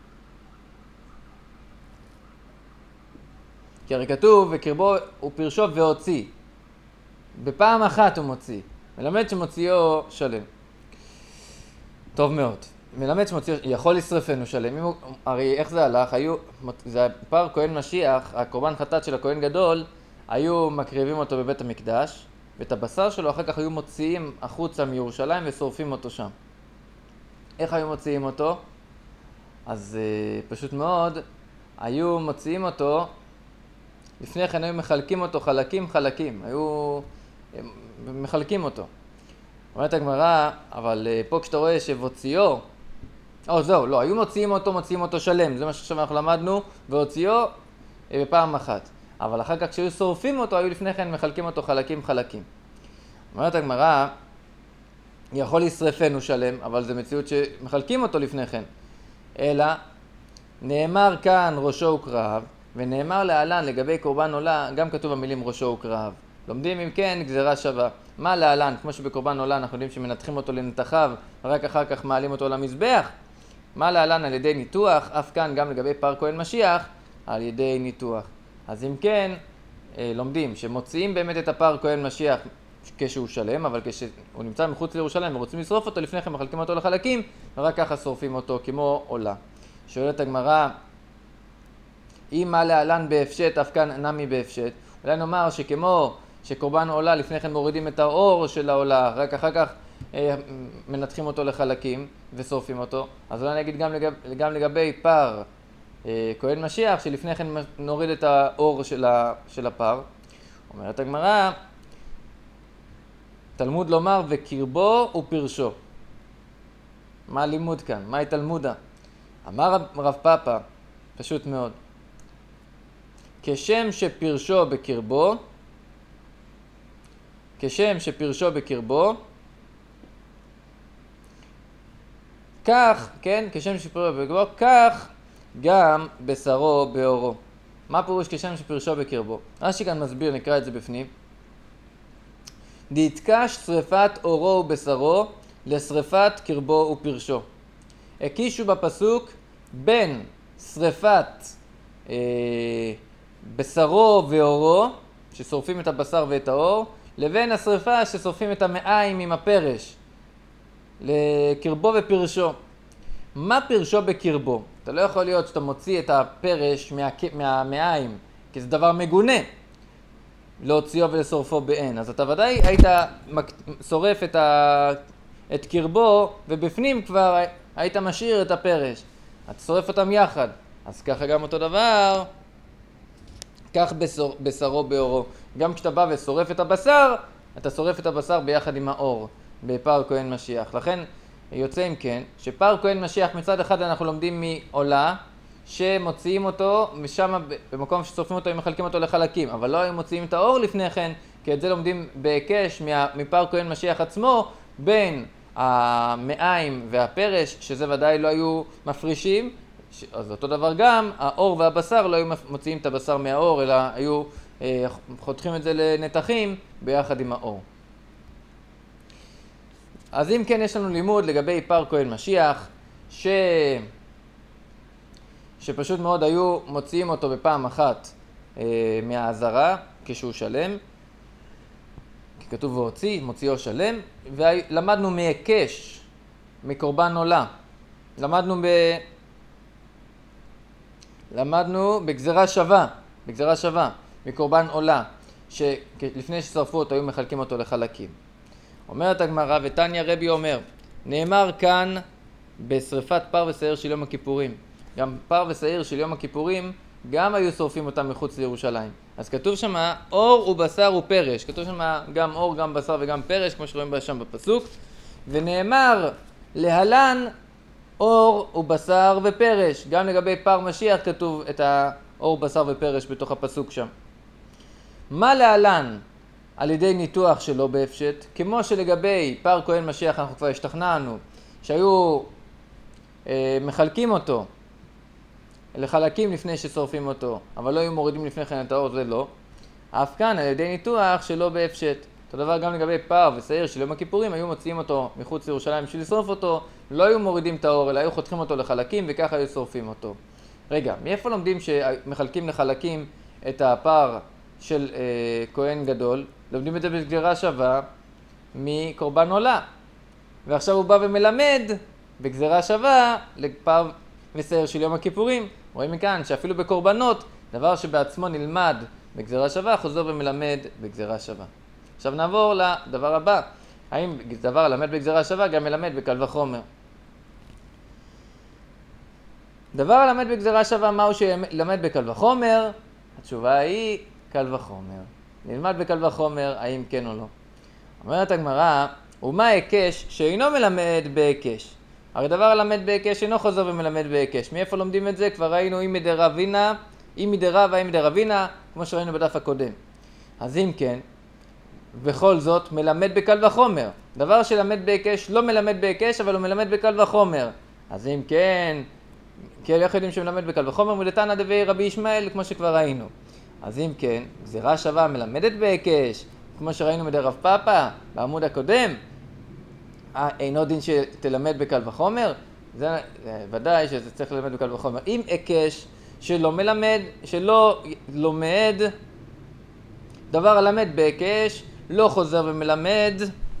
כי הרי כתוב, וקרבו ופרשו והוציא. בפעם אחת הוא מוציא. מלמד שמוציאו שלם. טוב מאוד. מלמד שמוציאו, יכול לשרפנו שלם. הרי איך זה הלך? זה פר כהן משיח, הקורבן חטאת של הכהן גדול, היו מקריבים אותו בבית המקדש, ואת הבשר שלו אחר כך היו מוציאים החוצה מירושלים ושורפים אותו שם. איך היו מוציאים אותו? אז פשוט מאוד, היו מוציאים אותו, לפני כן היו מחלקים אותו חלקים, היו מחלקים אותו. אומרת הגמרא, אבל פה כשאתה רואה שבוציאו, זהו, לא, היו מוציאים אותו שלם, זה מה שעכשיו אנחנו למדנו, והוציאו בפעם אחת. אבל אחר כך כשהיו שורפים אותו, היו לפני כן מחלקים אותו חלקים. אומרת הגמרא, יכול לשרפנו שלם, אבל זה מציאות שמחלקים אותו לפני כן. אלא, נאמר כאן ראשו וקרב, ונאמר להלן לגבי קורבן עולה, גם כתוב המילים ראשו וקרב. לומדים אם כן גזירה שווה. מה להלן? כמו שבקורבן עולה אנחנו יודעים שמנתחים אותו לנתחיו, ורק אחר כך מעלים אותו למזבח. מה להלן? על ידי ניתוח, אף כאן גם לגבי פר כהן משיח, על ידי ניתוח. אז אם כן, לומדים שמוציאים באמת את הפר כהן משיח כשהוא שלם, אבל כשהוא נמצא מחוץ לירושלים ורוצים לשרוף אותו, לפני כן מחלקים אותו לחלקים, ורק ככה שורפים אותו כמו עולה. שואלת הגמרא, אם מה להלן בהפשט, אף כאן נמי בהפשט, אולי נאמר שכמו שקורבן עולה, לפני כן מורידים את האור של העולה, רק אחר כך מנתחים אותו לחלקים ושורפים אותו. אז אולי נגיד גם לגבי פר כהן משיח, שלפני כן נוריד את האור של הפר. אומרת הגמרא, תלמוד לומר וקרבו ופרשו. מה הלימוד כאן? מהי תלמודה? אמר רב פאפא, פשוט מאוד. כשם שפרשו בקרבו, כך, כן, כשם שפרשו בקרבו, כך גם בשרו באורו. מה פירוש כשם שפרשו בקרבו? רש"י כאן מסביר, נקרא את זה בפנים. דהתקש שריפת אורו ובשרו, לשריפת קרבו ופרשו. הקישו בפסוק בין שריפת בשרו ואורו, ששורפים את הבשר ואת האור, לבין השריפה ששורפים את המעיים עם הפרש, לקרבו ופרשו. מה פרשו בקרבו? אתה לא יכול להיות שאתה מוציא את הפרש מהמעיים, כי זה דבר מגונה, להוציאו ולשורפו בעין. אז אתה ודאי היית שורף את קרבו, ובפנים כבר היית משאיר את הפרש. אתה שורף אותם יחד. אז ככה גם אותו דבר, כך בשרו באורו. גם כשאתה בא ושורף את הבשר, אתה שורף את הבשר ביחד עם האור, בפר כהן משיח. לכן יוצא אם כן, שפר כהן משיח מצד אחד אנחנו לומדים מעולה, שמוציאים אותו, ושם במקום ששורפים אותו, הם מחלקים אותו לחלקים, אבל לא היו מוציאים את האור לפני כן, כי את זה לומדים בהיקש מפר כהן משיח עצמו, בין המעיים והפרש, שזה ודאי לא היו מפרישים, אז אותו דבר גם, האור והבשר לא היו מוציאים את הבשר מהאור, אלא היו חותכים את זה לנתחים ביחד עם האור. אז אם כן, יש לנו לימוד לגבי פר כהן משיח, שפשוט מאוד היו מוציאים אותו בפעם אחת מהעזרה, כשהוא שלם, כי כתוב והוציא, מוציאו שלם, ולמדנו מהיקש, מקורבן עולה. למדנו בגזרה שווה, מקורבן עולה, שלפני ששרפו אותו היו מחלקים אותו לחלקים. אומרת הגמרא, ותניא רבי אומר, נאמר כאן בשריפת פר ושעיר של יום הכיפורים. גם פר ושעיר של יום הכיפורים, גם היו שורפים אותם מחוץ לירושלים. אז כתוב שם אור ובשר ופרש. כתוב שם גם אור, גם בשר וגם פרש, כמו שרואים שם בפסוק. ונאמר להלן אור ובשר ופרש. גם לגבי פר משיח כתוב את האור, בשר ופרש בתוך הפסוק שם. מה להלן? על ידי ניתוח שלא בהפשט, כמו שלגבי פר כהן משיח אנחנו כבר השתכנענו, שהיו מחלקים אותו לחלקים לפני ששורפים אותו, אבל לא היו מורידים לפני כן את האור, זה לא. אף כאן על ידי ניתוח שלא בהפשט. אותו דבר גם לגבי פר ושעיר של יום הכיפורים, היו מוציאים אותו מחוץ לירושלים בשביל לשרוף אותו, לא היו מורידים את האור, אלא היו חותכים אותו לחלקים וככה היו שורפים אותו. רגע, מאיפה לומדים שמחלקים לחלקים את הפר של כהן גדול? לומדים את זה בגזרה שווה מקורבן עולה. ועכשיו הוא בא ומלמד בגזרה שווה לפר ושעיר של יום הכיפורים. רואים מכאן שאפילו בקורבנות, דבר שבעצמו נלמד בגזרה שווה, חוזר ומלמד בגזרה שווה. עכשיו נעבור לדבר הבא. האם דבר למד בגזרה שווה גם מלמד בקל וחומר? דבר למד בגזרה שווה, מהו שלמד בקל וחומר? התשובה היא קל וחומר. נלמד בקל וחומר, האם כן או לא. אומרת הגמרא, ומה היקש שאינו מלמד בהיקש? הרי דבר הלמד בהיקש אינו חוזר ומלמד בהיקש. מאיפה לומדים את זה? כבר ראינו אם מדרבינה, אם מדרבה, אם מדרבינה, כמו שראינו בדף הקודם. אז אם כן, בכל זאת מלמד בקל וחומר. דבר שלמד בהיקש לא מלמד בהיקש, אבל הוא מלמד בקל וחומר. אז אם כן, איך יודעים שמלמד בקל וחומר? מדתנא דבי רבי ישמעאל, כמו שכבר ראינו. אז אם כן, גזירה שווה מלמדת בהיקש, כמו שראינו מדי רב פאפא בעמוד הקודם, אינו דין שתלמד בקל וחומר? זה ודאי שזה צריך ללמד בקל וחומר. אם היקש שלא לומד, דבר הלמד בהיקש, לא חוזר ומלמד,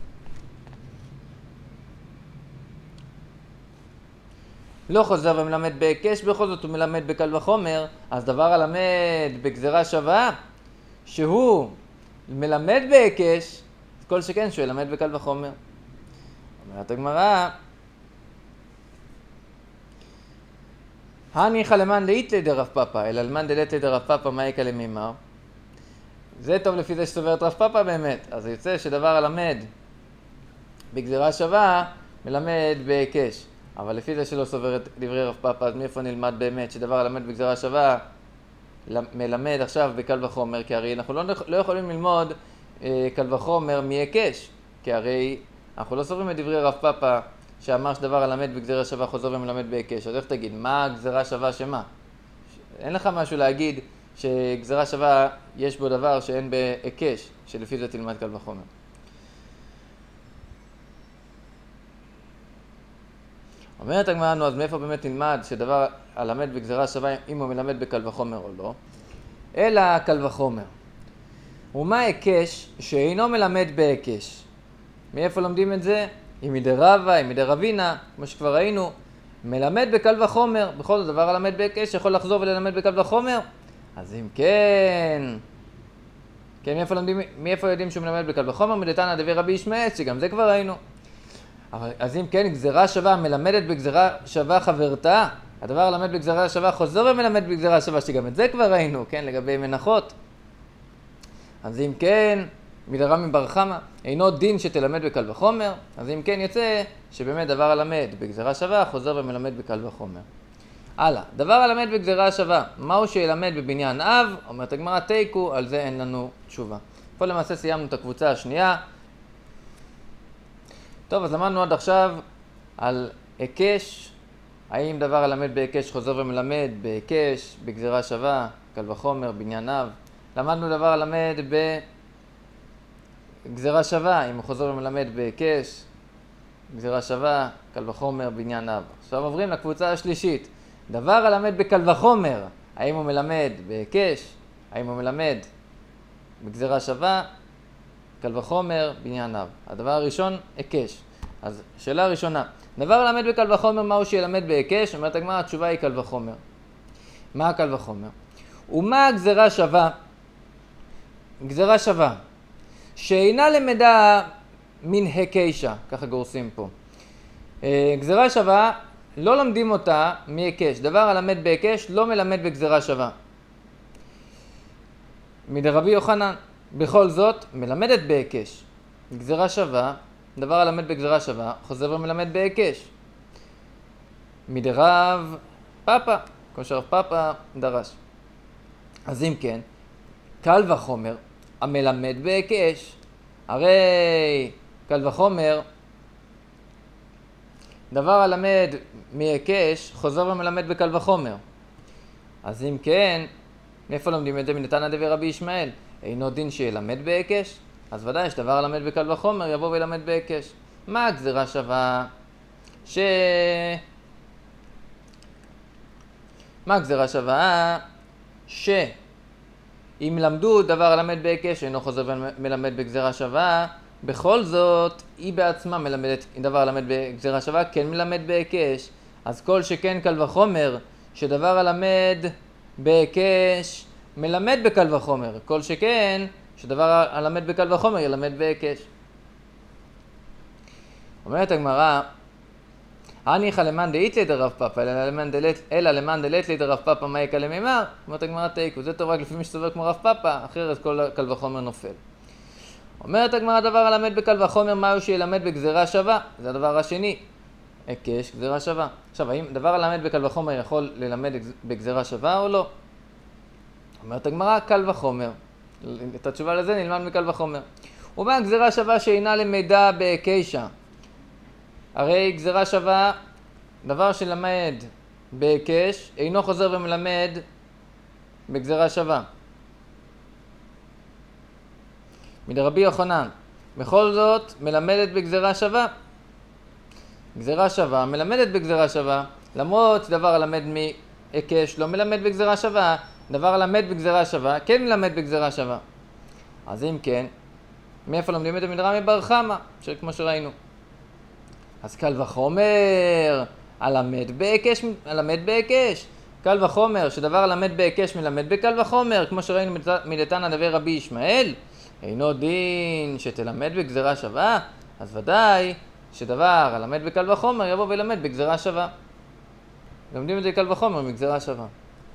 בהיקש, בכל זאת הוא מלמד בקל וחומר, אז דבר הלמד בגזירה שווה, שהוא מלמד בהיקש, כל שכן שהוא ילמד בקל וחומר. אומרת הגמרא, הניחא למאן דאיתלי דרב פאפא, אלא למאן דלתלי דרב פאפא מה יקא למימר? זה טוב לפי זה שסובר את רב פאפא באמת. אז יוצא שדבר הלמד בגזירה שווה מלמד בהיקש. אבל לפי זה שלא סובר את דברי רב פאפא, אז מאיפה נלמד באמת שדבר הלמד בגזירה שווה מלמד עכשיו בקל וחומר? כי הרי אנחנו לא יכולים ללמוד קל וחומר מהיקש, כי הרי אנחנו לא סוברים את דברי רב פאפא שאמר שדבר הלמד בגזירה שווה חוזר ומלמד בהיקש. אז איך תגיד, מה גזירה שווה שמה? אין לך משהו להגיד שגזירה שווה יש בו דבר שאין בהיקש, שלפי זה תלמד קל וחומר. אומרת הגמרא, נו, אז מאיפה באמת נלמד שדבר הלמד בגזרה שווה אם הוא מלמד בקל וחומר או לא? אלא קל וחומר. ומה היקש שאינו מלמד בהיקש? מאיפה לומדים את זה? אם מדי רבא, אם מדי רבינה, כמו שכבר ראינו, מלמד בקל וחומר. בכל זאת דבר הלמד בהיקש יכול לחזור וללמד בקל וחומר? אז אם כן, מאיפה יודעים שהוא מלמד בקל וחומר? מדתנא דבי רבי ישמעאל, שגם זה כבר ראינו. אז אם כן, גזרה שווה מלמדת בגזרה שווה חברתה, הדבר הלמד בגזרה שווה חוזר ומלמד בגזרה שווה, שגם את זה כבר ראינו, כן, לגבי מנחות. אז אם כן, מדרמי בר חמא, אינו דין שתלמד בקל וחומר, אז אם כן יוצא שבאמת דבר הלמד בגזרה שווה חוזר ומלמד בקל וחומר. הלאה, דבר הלמד בגזרה שווה, מהו שילמד בבניין אב? אומרת הגמרא תיקו, על זה אין לנו תשובה. פה למעשה סיימנו את הקבוצה השנייה. טוב, אז למדנו עד עכשיו על היקש, האם דבר הלמד בהיקש חוזר ומלמד בהיקש, בגזרה שווה, קל וחומר, בניין אב. למדנו דבר הלמד בגזרה שווה, אם הוא חוזר ומלמד בהיקש, גזרה שווה, קל וחומר, בניין אב. עכשיו עוברים לקבוצה השלישית. דבר הלמד בקל וחומר, האם הוא מלמד בהיקש, האם הוא מלמד בגזרה שווה, קל וחומר, בניין אב. הדבר הראשון, היקש. אז שאלה ראשונה, דבר הלמד בקל וחומר, מהו שילמד בהיקש? אומרת הגמרא, התשובה היא קל וחומר. מה הקל וחומר? ומה הגזרה שווה? גזרה שווה, שאינה למדה מן היקשה, ככה גורסים פה. גזרה שווה, לא לומדים אותה מהיקש. דבר הלמד בהיקש לא מלמד בגזרה שווה. מדרבי יוחנן, בכל זאת מלמדת בהיקש. גזרה שווה, דבר הלמד בגזרה שווה, חוזר ומלמד בהיקש. מדרב פאפה, כמו שרב פאפה דרש. אז אם כן, קל וחומר, המלמד בהיקש, הרי קל וחומר, דבר הלמד מהיקש, חוזר ומלמד בקל וחומר. אז אם כן, מאיפה לומדים את זה? מדתנא דבי רבי ישמעאל, אינו דין שילמד בהיקש? אז ודאי שדבר הלמד בקל וחומר יבוא וילמד בהיקש. מה הגזרה שווה? מה הגזרה שווה? אם למדו דבר הלמד בהיקש אינו חוזר ומלמד בגזרה שווה, בכל זאת היא בעצמה מלמדת דבר הלמד בגזרה שווה, כן מלמד בהיקש. אז כל שכן קל וחומר שדבר הלמד בהיקש מלמד בקל וחומר, כל שכן שדבר הלמד בקל וחומר ילמד בהיקש. אומרת הגמרא, הניחא למאן דאיתלי דרב פאפא אלא למאן דלתלי דרב פאפא מה יקא למימר? אומרת הגמרא תיקו, זה טוב רק לפי מי שסובר כמו רב פאפא, אחרת כל קל וחומר נופל. אומרת הגמרא, דבר הלמד בקל וחומר מהו שילמד בגזרה שווה? זה הדבר השני, היקש, גזרה שווה. עכשיו, האם דבר הלמד בקל וחומר יכול ללמד בגזרה שווה או לא? אומרת הגמרא, קל וחומר. את התשובה לזה נלמד מקל וחומר. ומה הגזרה שווה שאינה למדה בהיקשה? הרי גזרה שווה, דבר שלמד בהיקש, אינו חוזר ומלמד בגזרה שווה. מדרבי יוחנן, בכל זאת מלמדת בגזרה שווה. גזרה שווה מלמדת בגזרה שווה, למרות שדבר הלמד מהיקש לא מלמד בגזרה שווה, דבר הלמד בגזרה שווה כן מלמד בגזרה שווה. אז אם כן, מאיפה לומדים את מדרמי בר חמא, כמו שראינו? אז קל וחומר, הלמד בהיקש. קל וחומר, שדבר הלמד בהיקש מלמד בקל וחומר, כמו שראינו מדתנא דבי רבי ישמעאל, אינו דין שתלמד בגזרה שווה, אז ודאי שדבר הלמד בקל וחומר יבוא וילמד בגזרה שווה. לומדים את זה קל וחומר מגזרה שווה.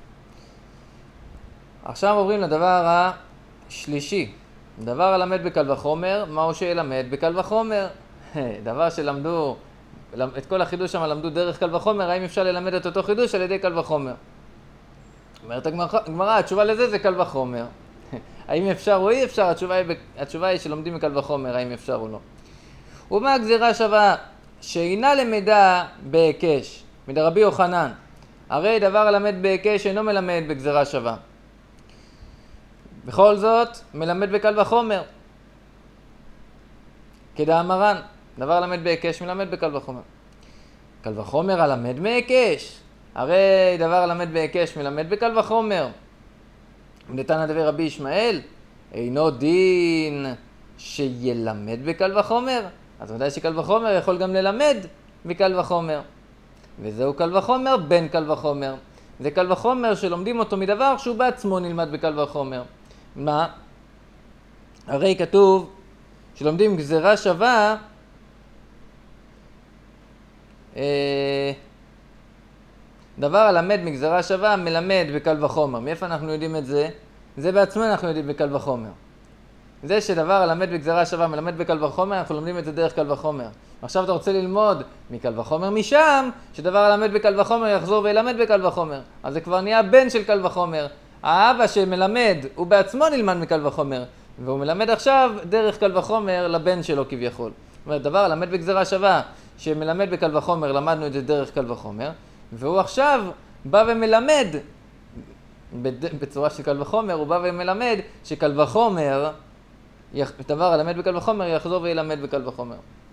עכשיו עוברים לדבר השלישי. דבר הלמד בקל וחומר, מהו שילמד בקל וחומר? דבר שלמדו, את כל החידוש שם למדו דרך קל וחומר, האם אפשר ללמד את אותו חידוש על ידי קל וחומר? אומרת הגמרא, התשובה לזה זה קל וחומר. האם אפשר או אי אפשר? התשובה היא שלומדים מקל וחומר, האם אפשר או לא. ומה הגזרה שווה? שאינה למדה בהיקש, מדרבי יוחנן. הרי דבר הלמד בהיקש אינו מלמד בגזרה שווה. בכל זאת, מלמד בקל וחומר. כדאמרן, דבר למד בהיקש מלמד בקל וחומר. קל וחומר הלמד בהיקש. הרי דבר הלמד בהיקש מלמד בקל וחומר. דתנא דבר רבי ישמעאל, אינו דין שילמד בקל וחומר. אז ודאי שקל וחומר יכול גם ללמד בקל וחומר. וזהו קל וחומר בין קל וחומר. זה קל וחומר שלומדים אותו מדבר שהוא בעצמו נלמד בקל וחומר. מה? הרי כתוב שלומדים גזרה שווה, דבר הלמד מגזרה שווה מלמד בקל וחומר. מאיפה אנחנו יודעים את זה? זה בעצמו אנחנו יודעים בקל וחומר. זה שדבר הלמד בגזרה שווה מלמד בקל וחומר, אנחנו לומדים את זה דרך קל וחומר. עכשיו אתה רוצה ללמוד מקל וחומר משם, שדבר הלמד בקל וחומר יחזור וילמד בקל וחומר. אז זה כבר נהיה בן של קל וחומר. האבא שמלמד הוא בעצמו נלמד מקל וחומר, והוא מלמד עכשיו דרך קל וחומר לבן שלו כביכול. זאת אומרת, דבר הלמד בגזרה שווה שמלמד בקל וחומר, למדנו את זה דרך קל וחומר, והוא עכשיו בא ומלמד בצורה של קל וחומר, הוא בא ומלמד שקל וחומר, דבר הלמד בקל וחומר יחזור וילמד בקל וחומר.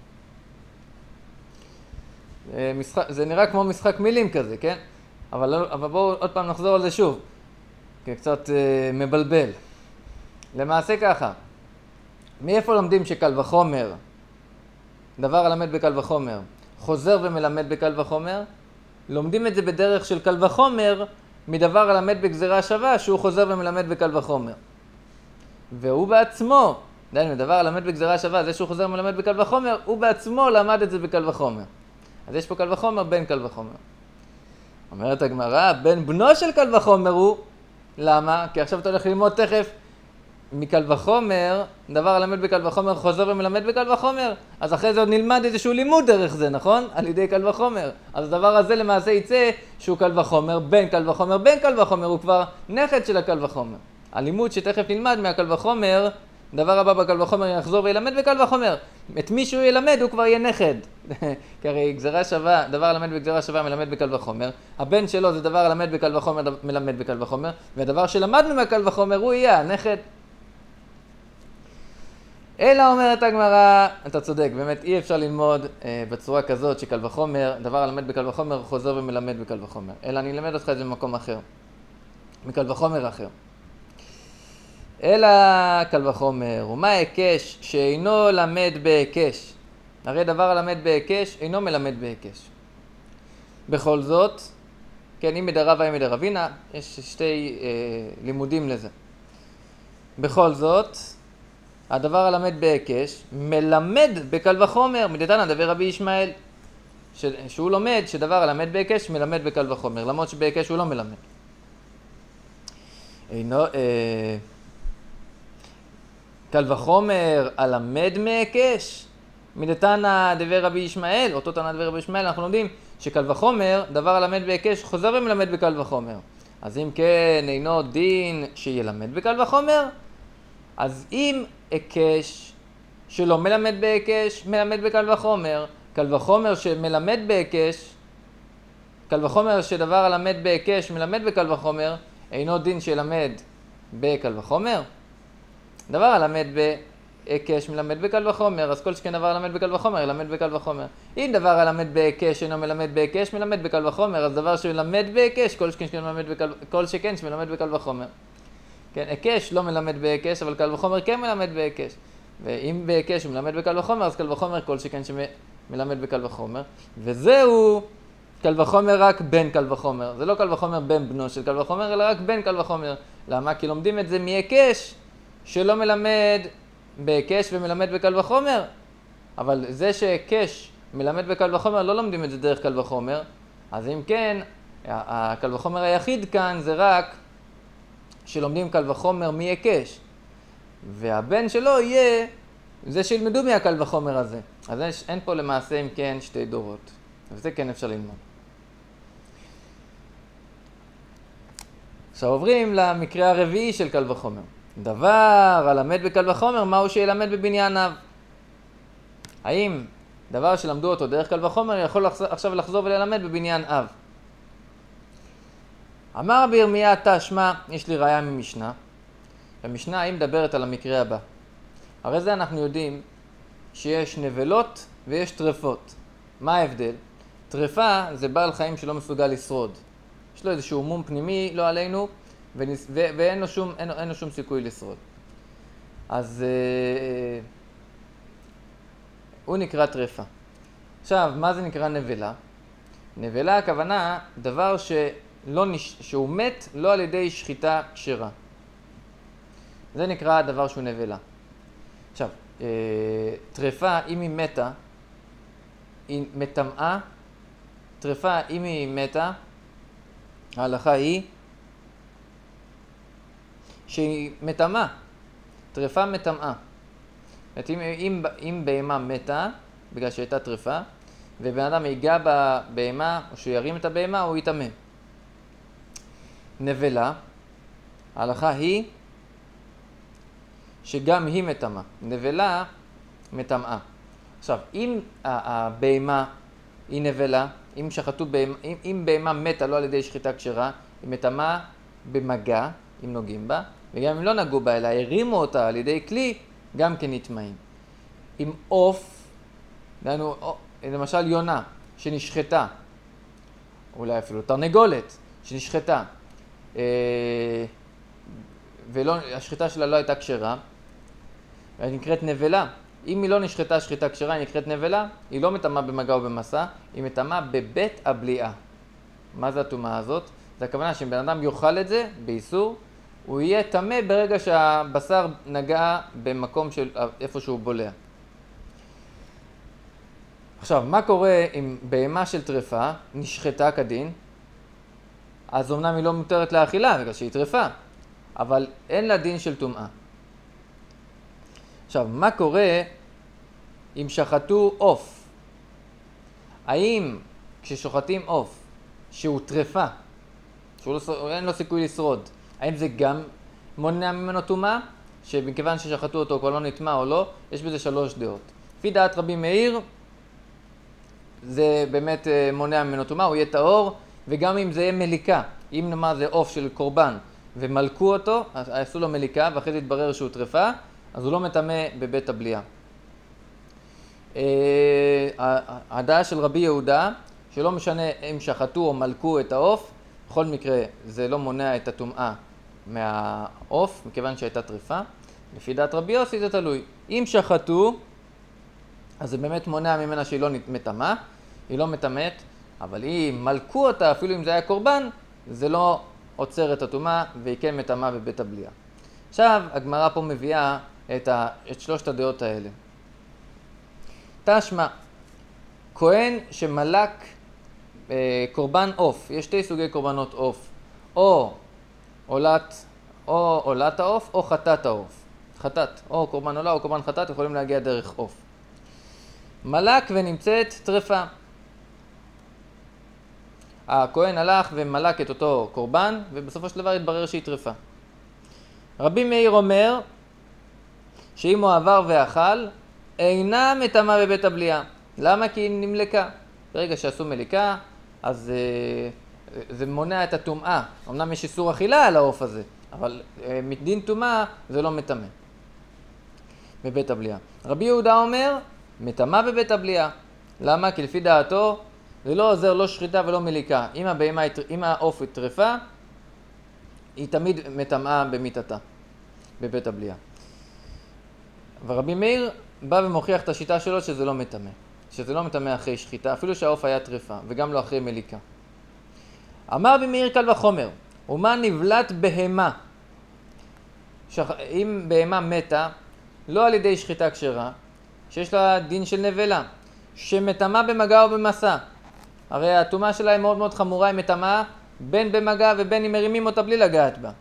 זה נראה כמו משחק מילים כזה, כן? אבל בואו עוד פעם נחזור על זה שוב, כי קצת מבלבל. למעשה ככה, מאיפה לומדים שקל וחומר, דבר הלמד בקל וחומר, חוזר ומלמד בקל וחומר? לומדים את זה בדרך של קל וחומר, מדבר הלמד בגזרה שווה שהוא חוזר ומלמד בקל וחומר. והוא בעצמו, דהיינו, דבר הלמד בגזרה שווה, זה שהוא חוזר ומלמד בקל וחומר, הוא בעצמו למד את זה בקל וחומר. אז יש פה קל וחומר בין קל וחומר. אומרת הגמרא, בין בנו של קל וחומר הוא, למה? כי עכשיו אתה הולך ללמוד תכף מקל וחומר, דבר הלמד בקל וחומר חוזר ומלמד בקל וחומר, אז אחרי זה עוד נלמד איזשהו לימוד דרך זה, נכון? על ידי קל וחומר. אז הדבר הזה למעשה יצא שהוא קל וחומר, בין קל וחומר, בין קל וחומר, הוא כבר נכד של הקל וחומר. הלימוד שתכף נלמד מהקל וחומר, דבר הבא בקל וחומר יחזור וילמד בקל וחומר. את מי שהוא ילמד הוא כבר יהיה נכד. כי הרי גזרה שווה, דבר הלמד בגזרה שווה מלמד בקל וחומר. הבן שלו זה דבר הלמד בקל וחומר מלמד בקל וחומר. והדבר שלמדנו מהקל וחומר הוא יהיה הנכד. אלא אומרת הגמרא, אתה צודק, באמת אי אפשר ללמוד בצורה כזאת שקל וחומר, דבר הלמד בקל וחומר חוזר ומלמד בקל וחומר. אלא אני אלמד אותך את זה במקום אחר, מקל וחומר אחר. אלא קל וחומר, ומה היקש שאינו למד בהיקש? הרי דבר הלמד בהיקש אינו מלמד בהיקש. בכל זאת, כן, אם מדרבה, אם מדרבינה, יש שתי לימודים לזה. בכל זאת, הדבר הלמד בהיקש מלמד בקל וחומר, מדתנא דבר רבי ישמעאל, שהוא לומד שדבר הלמד בהיקש מלמד בקל וחומר, למרות שבהיקש הוא לא מלמד. קל וחומר הלמד מהיקש, מדתנא דבר רבי ישמעאל, אותו תנא דבר רבי ישמעאל, אנחנו לומדים שקל וחומר, דבר הלמד בהיקש חוזר ומלמד בקל וחומר. אז אם כן, אינו דין שילמד בקל וחומר, אז אם היקש שלא מלמד בהיקש, מלמד בקל וחומר, קל וחומר שמלמד בהיקש, קל וחומר שדבר הלמד בהיקש מלמד בקל וחומר, אינו דין שילמד בקל וחומר. דבר הלמד בהיקש מלמד בקל וחומר, אז כל שכן דבר הלמד בקל וחומר ילמד בקל וחומר. אם דבר הלמד בהיקש אינו מלמד בהיקש מלמד בקל וחומר, אז דבר שמלמד בהיקש כל שכן שמלמד בקל וחומר. כן, היקש לא מלמד בהיקש, אבל קל וחומר כן מלמד בהיקש. ואם בהיקש הוא מלמד בקל וחומר, אז קל וחומר כל שכן שמלמד בקל וחומר. וזהו קל וחומר רק בין קל וחומר. זה לא קל וחומר בין בנו של קל וחומר, אלא רק בין קל וחומר. למה? כי לומדים את זה מהיקש שלא מלמד בהיקש ומלמד בקל וחומר. אבל זה שהיקש מלמד בקל וחומר, לא לומדים את זה דרך קל וחומר. אז אם כן, הקל וחומר היחיד כאן זה רק שלומדים קל וחומר מהיקש, והבן שלו יהיה זה שילמדו מהקל וחומר הזה. אז אין פה למעשה אם כן שתי דורות, וזה כן אפשר ללמוד. עכשיו עוברים למקרה הרביעי של קל וחומר. דבר הלמד בקל וחומר, מהו שילמד בבניין אב? האם דבר שלמדו אותו דרך קל וחומר יכול עכשיו לחזור וללמד בבניין אב? אמר רבי ירמיה תשמע, יש לי ראיה ממשנה. המשנה היא מדברת על המקרה הבא. הרי זה אנחנו יודעים שיש נבלות ויש טרפות. מה ההבדל? טרפה זה בעל חיים שלא מסוגל לשרוד. יש לו איזשהו מום פנימי, לא עלינו, ואין לו שום סיכוי לשרוד. אז הוא נקרא טרפה. עכשיו, מה זה נקרא נבלה? נבלה הכוונה דבר שהוא מת לא על ידי שחיטה כשרה. זה נקרא דבר שהוא נבלה. עכשיו, טרפה, אם היא מתה, היא מטמאה. טרפה, אם היא מתה, ההלכה היא שהיא מטמאה. טרפה מטמאה. אם בהמה מתה, בגלל שהייתה טרפה, ובן אדם ייגע בבהמה, או שהוא ירים את הבהמה, הוא יטמא. נבלה, ההלכה היא שגם היא מטמאה. נבלה מטמאה. עכשיו, אם הבהמה היא נבלה, אם בהמה מתה לא על ידי שחיטה כשרה, היא מטמאה במגע, אם נוגעים בה, וגם אם לא נגעו בה, אלא הרימו אותה על ידי כלי, גם כן נטמאים. אם עוף, למשל יונה שנשחטה, אולי אפילו תרנגולת שנשחטה, והשחיטה שלה לא הייתה כשרה, היא נקראת נבלה. אם היא לא נשחטה שחיטה כשרה, היא נקראת נבלה, היא לא מטמאה במגע או במסע, היא מטמאה בבית הבליעה. מה זה הטומאה הזאת? זה הכוונה שאם בן אדם יאכל את זה באיסור, הוא יהיה טמא ברגע שהבשר נגע במקום איפה שהוא בולע. עכשיו, מה קורה אם בהמה של טרפה נשחטה כדין? אז אמנם היא לא מותרת לאכילה בגלל שהיא טרפה, אבל אין לה דין של טומאה. עכשיו, מה קורה אם שחטו עוף? האם כששוחטים עוף שהוא טרפה, שאין לו סיכוי לשרוד, האם זה גם מונע ממנו טומאה? שמכיוון ששחטו אותו כבר לא נטמא או לא? יש בזה 3 דעות. לפי דעת רבי מאיר, זה באמת מונע ממנו טומאה, הוא יהיה טהור, וגם אם זה יהיה מליקה, אם נאמר זה עוף של קורבן ומלכו אותו, אז עשו לו מליקה ואחרי זה התברר שהוא טרפה, אז הוא לא מטמא בבית הבליעה. הדעה של רבי יהודה, שלא משנה אם שחטו או מלכו את העוף, בכל מקרה זה לא מונע את הטומאה מהעוף, מכיוון שהייתה טרפה. לפי דעת רבי יוסי זה תלוי. אם שחטו, אז זה באמת מונע ממנה שהיא לא מטמאה, היא לא מטמאת, אבל אם מלכו אותה, אפילו אם זה היה קורבן, זה לא עוצר את הטומאה והיא כן מטמאה בבית הבליעה. עכשיו, הגמרא פה מביאה את 3 הדעות האלה. תשמע, כהן שמלק קורבן עוף, יש 2 סוגי קורבנות עוף, או עולת העוף או חטאת העוף. חטאת, או קורבן עולה או קורבן חטאת יכולים להגיע דרך עוף. מלק ונמצאת טרפה. הכהן הלך ומלק את אותו קורבן, ובסופו של דבר התברר שהיא טרפה. רבי מאיר אומר שאם הוא עבר ואכל, אינה מטמאה בבית הבליעה. למה? כי היא נמלקה. ברגע שעשו מליקה, אז זה מונע את הטומאה. אמנם יש איסור אכילה על העוף הזה, אבל מדין טומאה זה לא מטמא בבית הבליעה. רבי יהודה אומר, מטמאה בבית הבליעה. למה? כי לפי דעתו זה לא עוזר לא שחיטה ולא מליקה. אם העוף היא טרפה, היא תמיד מטמאה במיטתה בבית הבליעה. ורבי מאיר בא ומוכיח את השיטה שלו שזה לא מטמא. שזה לא מטמא אחרי שחיטה, אפילו שהעוף היה טרפה, וגם לא אחרי מליקה. אמר רבי מאיר קל וחומר, ומה נבלת בהמה? אם בהמה מתה, לא על ידי שחיטה כשרה, שיש לה דין של נבלה, שמטמאה במגע או במסע. הרי הטומאה שלה היא מאוד מאוד חמורה, היא מטמאה בין במגע ובין אם מרימים אותה בלי לגעת בה.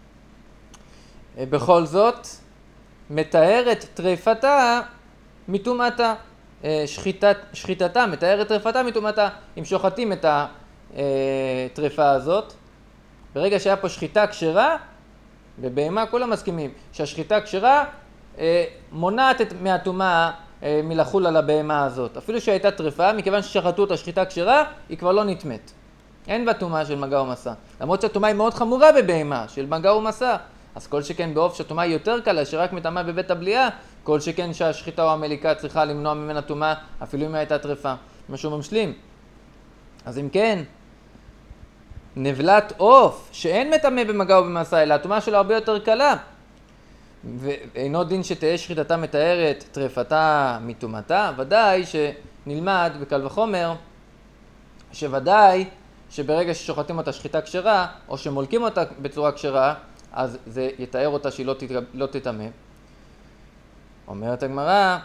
בכל זאת, מתארת טרפתה מטומאתה. שחיטתה מתארת טרפתה מטומאתה. אם שוחטים את הטרפה הזאת, ברגע שהיה פה שחיטה כשרה, בבהמה כולם מסכימים שהשחיטה כשרה מונעת מהטומאה מלחול על הבהמה הזאת. אפילו שהייתה טרפה, מכיוון ששחטו אותה שחיטה כשרה, היא כבר לא נטמאת. אין בה טומאה של מגע ומסע. למרות שהטומאה היא מאוד חמורה בבהמה, של מגע ומסע. אז כל שכן בעוף שהטומאה היא יותר קלה, שרק מטמאה בבית הבליעה, כל שכן שהשחיטה או המליקה צריכה למנוע ממנה טומאה, אפילו אם הייתה טרפה. משהו משלים. אז אם כן, נבלת עוף שאין מטמא במגע ובמעשה, אלא הטומאה שלו הרבה יותר קלה, ואינו דין שתהא שחיטתה מתארת טרפתה מטומאתה, ודאי שנלמד בקל וחומר שוודאי שברגע ששוחטים אותה שחיטה כשרה, או שמולקים אותה בצורה כשרה, אז זה יתאר אותה שהיא לא תטמא. אומרת הגמרא,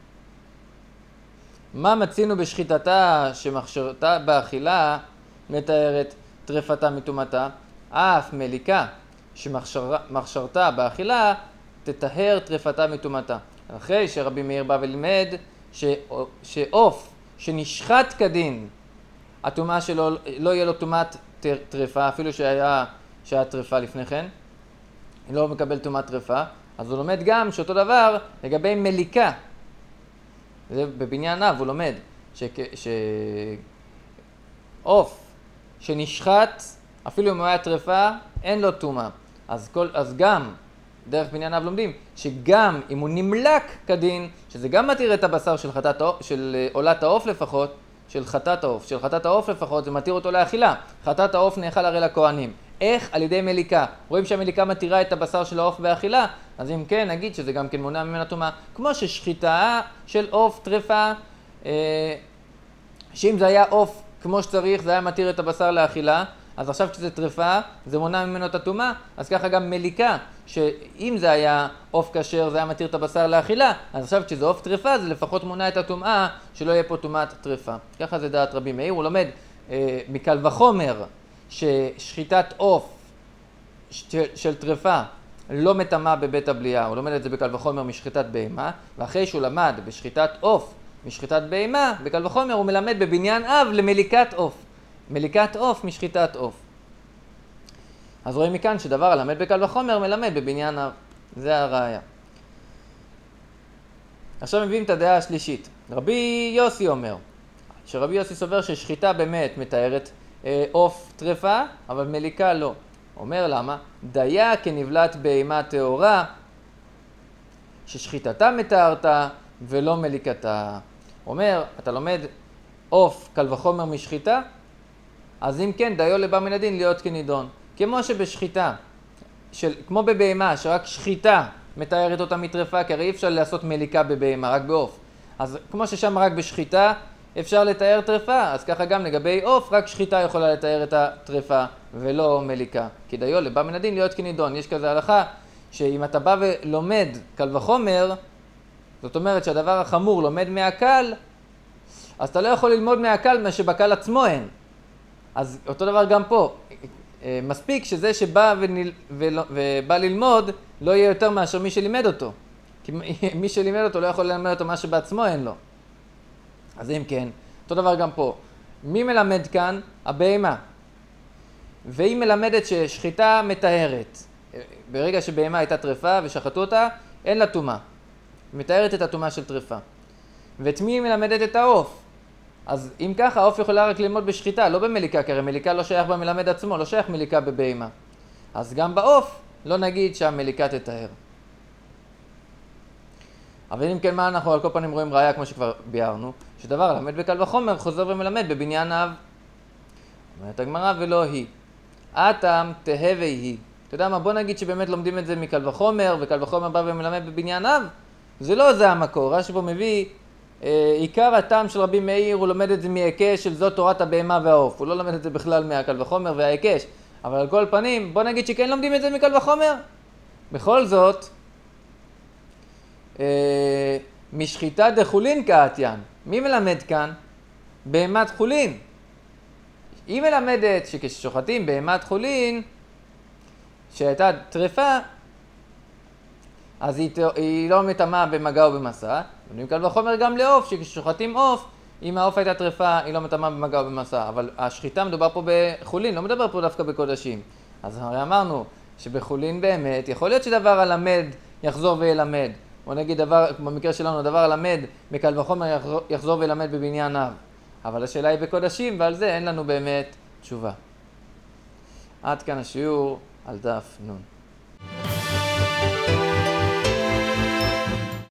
מה מצינו בשחיטתה שמכשרתה באכילה מתארת טרפתה מטומאתה? אף מליקה שמכשרתה באכילה תטהר טרפתה מטומאתה. אחרי שרבי מאיר בא ולימד שעוף שנשחט כדין, הטומאה שלו לא יהיה לו טומאת טרפה, אפילו שהיה טרפה לפני כן, היא לא מקבל טומאת טרפה. אז הוא לומד גם שאותו דבר לגבי מליקה. זה בבניין אב הוא לומד שעוף שנשחט, אפילו אם הוא היה טרפה, אין לו טומאה. אז גם דרך בניין אב לומדים שגם אם הוא נמלק כדין, שזה גם מתיר את הבשר של עולת העוף לפחות, של חטאת העוף לפחות, זה מתיר אותו לאכילה. חטאת העוף נאכל הרי לכהנים. איך? על ידי מליקה. רואים שהמליקה מתירה את הבשר של העוף באכילה, אז אם כן, נגיד שזה גם כן מונע ממנה טומאה. כמו ששחיטה של עוף טרפה, שאם זה היה עוף כמו שצריך, זה היה מתיר את הבשר לאכילה, אז עכשיו כשזה טרפה, זה מונע ממנו את הטומאה. אז ככה גם מליקה, שאם זה היה עוף כשר, זה היה מתיר את הבשר לאכילה, אז עכשיו כשזה עוף טרפה, זה לפחות מונע את הטומאה, שלא יהיה פה טומאת טרפה. ככה זה דעת רבי מאיר. הוא לומד מקל וחומר ששחיטת עוף של טרפה לא מטמאה בבית הבליעה. הוא לומד את זה בקל וחומר משחיטת בהמה, ואחרי שהוא למד בשחיטת עוף משחיטת בהמה, בקל וחומר הוא מלמד בבניין אב למליקת עוף. מליקת עוף משחיטת עוף. אז רואים מכאן שדבר הלמד בקל וחומר מלמד בבניין אב. זה הראיה. עכשיו מביאים את הדעה השלישית. רבי יוסי אומר, שרבי יוסי סובר ששחיטה באמת מתארת עוף טרפה, אבל מליקה לא. אומר למה? דיה כנבלת בהמה טהורה, ששחיטתה מתארתה ולא מליקתה. אומר, אתה לומד עוף קל וחומר משחיטה, אז אם כן, דיו לבא מן הדין להיות כנידון. כמו שבשחיטה, כמו בבהמה, שרק שחיטה מתארת אותה מטרפה, כי הרי אי אפשר לעשות מליקה בבהמה, רק בעוף. אז כמו ששם רק בשחיטה אפשר לתאר טרפה, אז ככה גם לגבי עוף, רק שחיטה יכולה לתאר את הטרפה ולא מליקה. כי דיו לבא מן הדין להיות כנידון. יש כזה הלכה שאם אתה בא ולומד קל וחומר, זאת אומרת שהדבר החמור לומד מהקל, אז אתה לא יכול ללמוד מהקל מה שבקל עצמו אין. אז אותו דבר גם פה. מספיק שזה שבא ובא ללמוד לא יהיה יותר מאשר מי שלימד אותו. כי מי שלימד אותו לא יכול ללמד אותו מה שבעצמו אין לו. אז אם כן, אותו דבר גם פה. מי מלמד כאן? הבהמה. והיא מלמדת ששחיטה מטהרת. ברגע שבהמה הייתה טרפה ושחטו אותה, אין לה טומאה. מתארת את הטומאה של טרפה. ואת מי היא מלמדת? את העוף. אז אם ככה, העוף יכולה רק ללמוד בשחיטה, לא במליקה, כי הרי מליקה לא שייך במלמד עצמו, לא שייך מליקה בבהמה. אז גם בעוף לא נגיד שהמליקה תטהר. אבל אם כן, מה אנחנו על כל פנים רואים ראיה כמו שכבר ביארנו, שדבר למד בקל וחומר חוזר ומלמד בבניין אב. אומרת הגמרא ולא היא. אטם תהווה היא. אתה יודע מה, בוא נגיד שבאמת לומדים את זה מקל וחומר, וקל וחומר בא ומלמד בבניין אב. זה לא זה המקור. רש"י פה מביא עיקר הטעם של רבי מאיר, הוא לומד את זה מהיקש של זאת תורת הבהמה והעוף. הוא לא לומד את זה בכלל מהקל וחומר והיקש. אבל על כל פנים, בוא נגיד שכן לומדים את זה מקל וחומר. בכל זאת, משחיטה דחולין כאתיין. מי מלמד כאן? בהמת חולין. היא מלמדת שכששוחטים בהמת חולין, שהייתה טרפה, אז היא לא מטמאה במגע או במסע. קל וחומר גם לעוף, שכששוחטים עוף, אם העוף הייתה טרפה, היא לא מטמאה במגע או במסע. אבל השחיטה מדובר פה בחולין, לא מדבר פה דווקא בקודשים. אז הרי אמרנו שבחולין באמת, יכול להיות שדבר הלמד יחזור וילמד. או נגיד דבר, במקרה שלנו, דבר הלמד בקל וחומר יחזור וילמד בבניין אב. אבל השאלה היא בקודשים, ועל זה אין לנו באמת תשובה. עד כאן השיעור על דף נ'.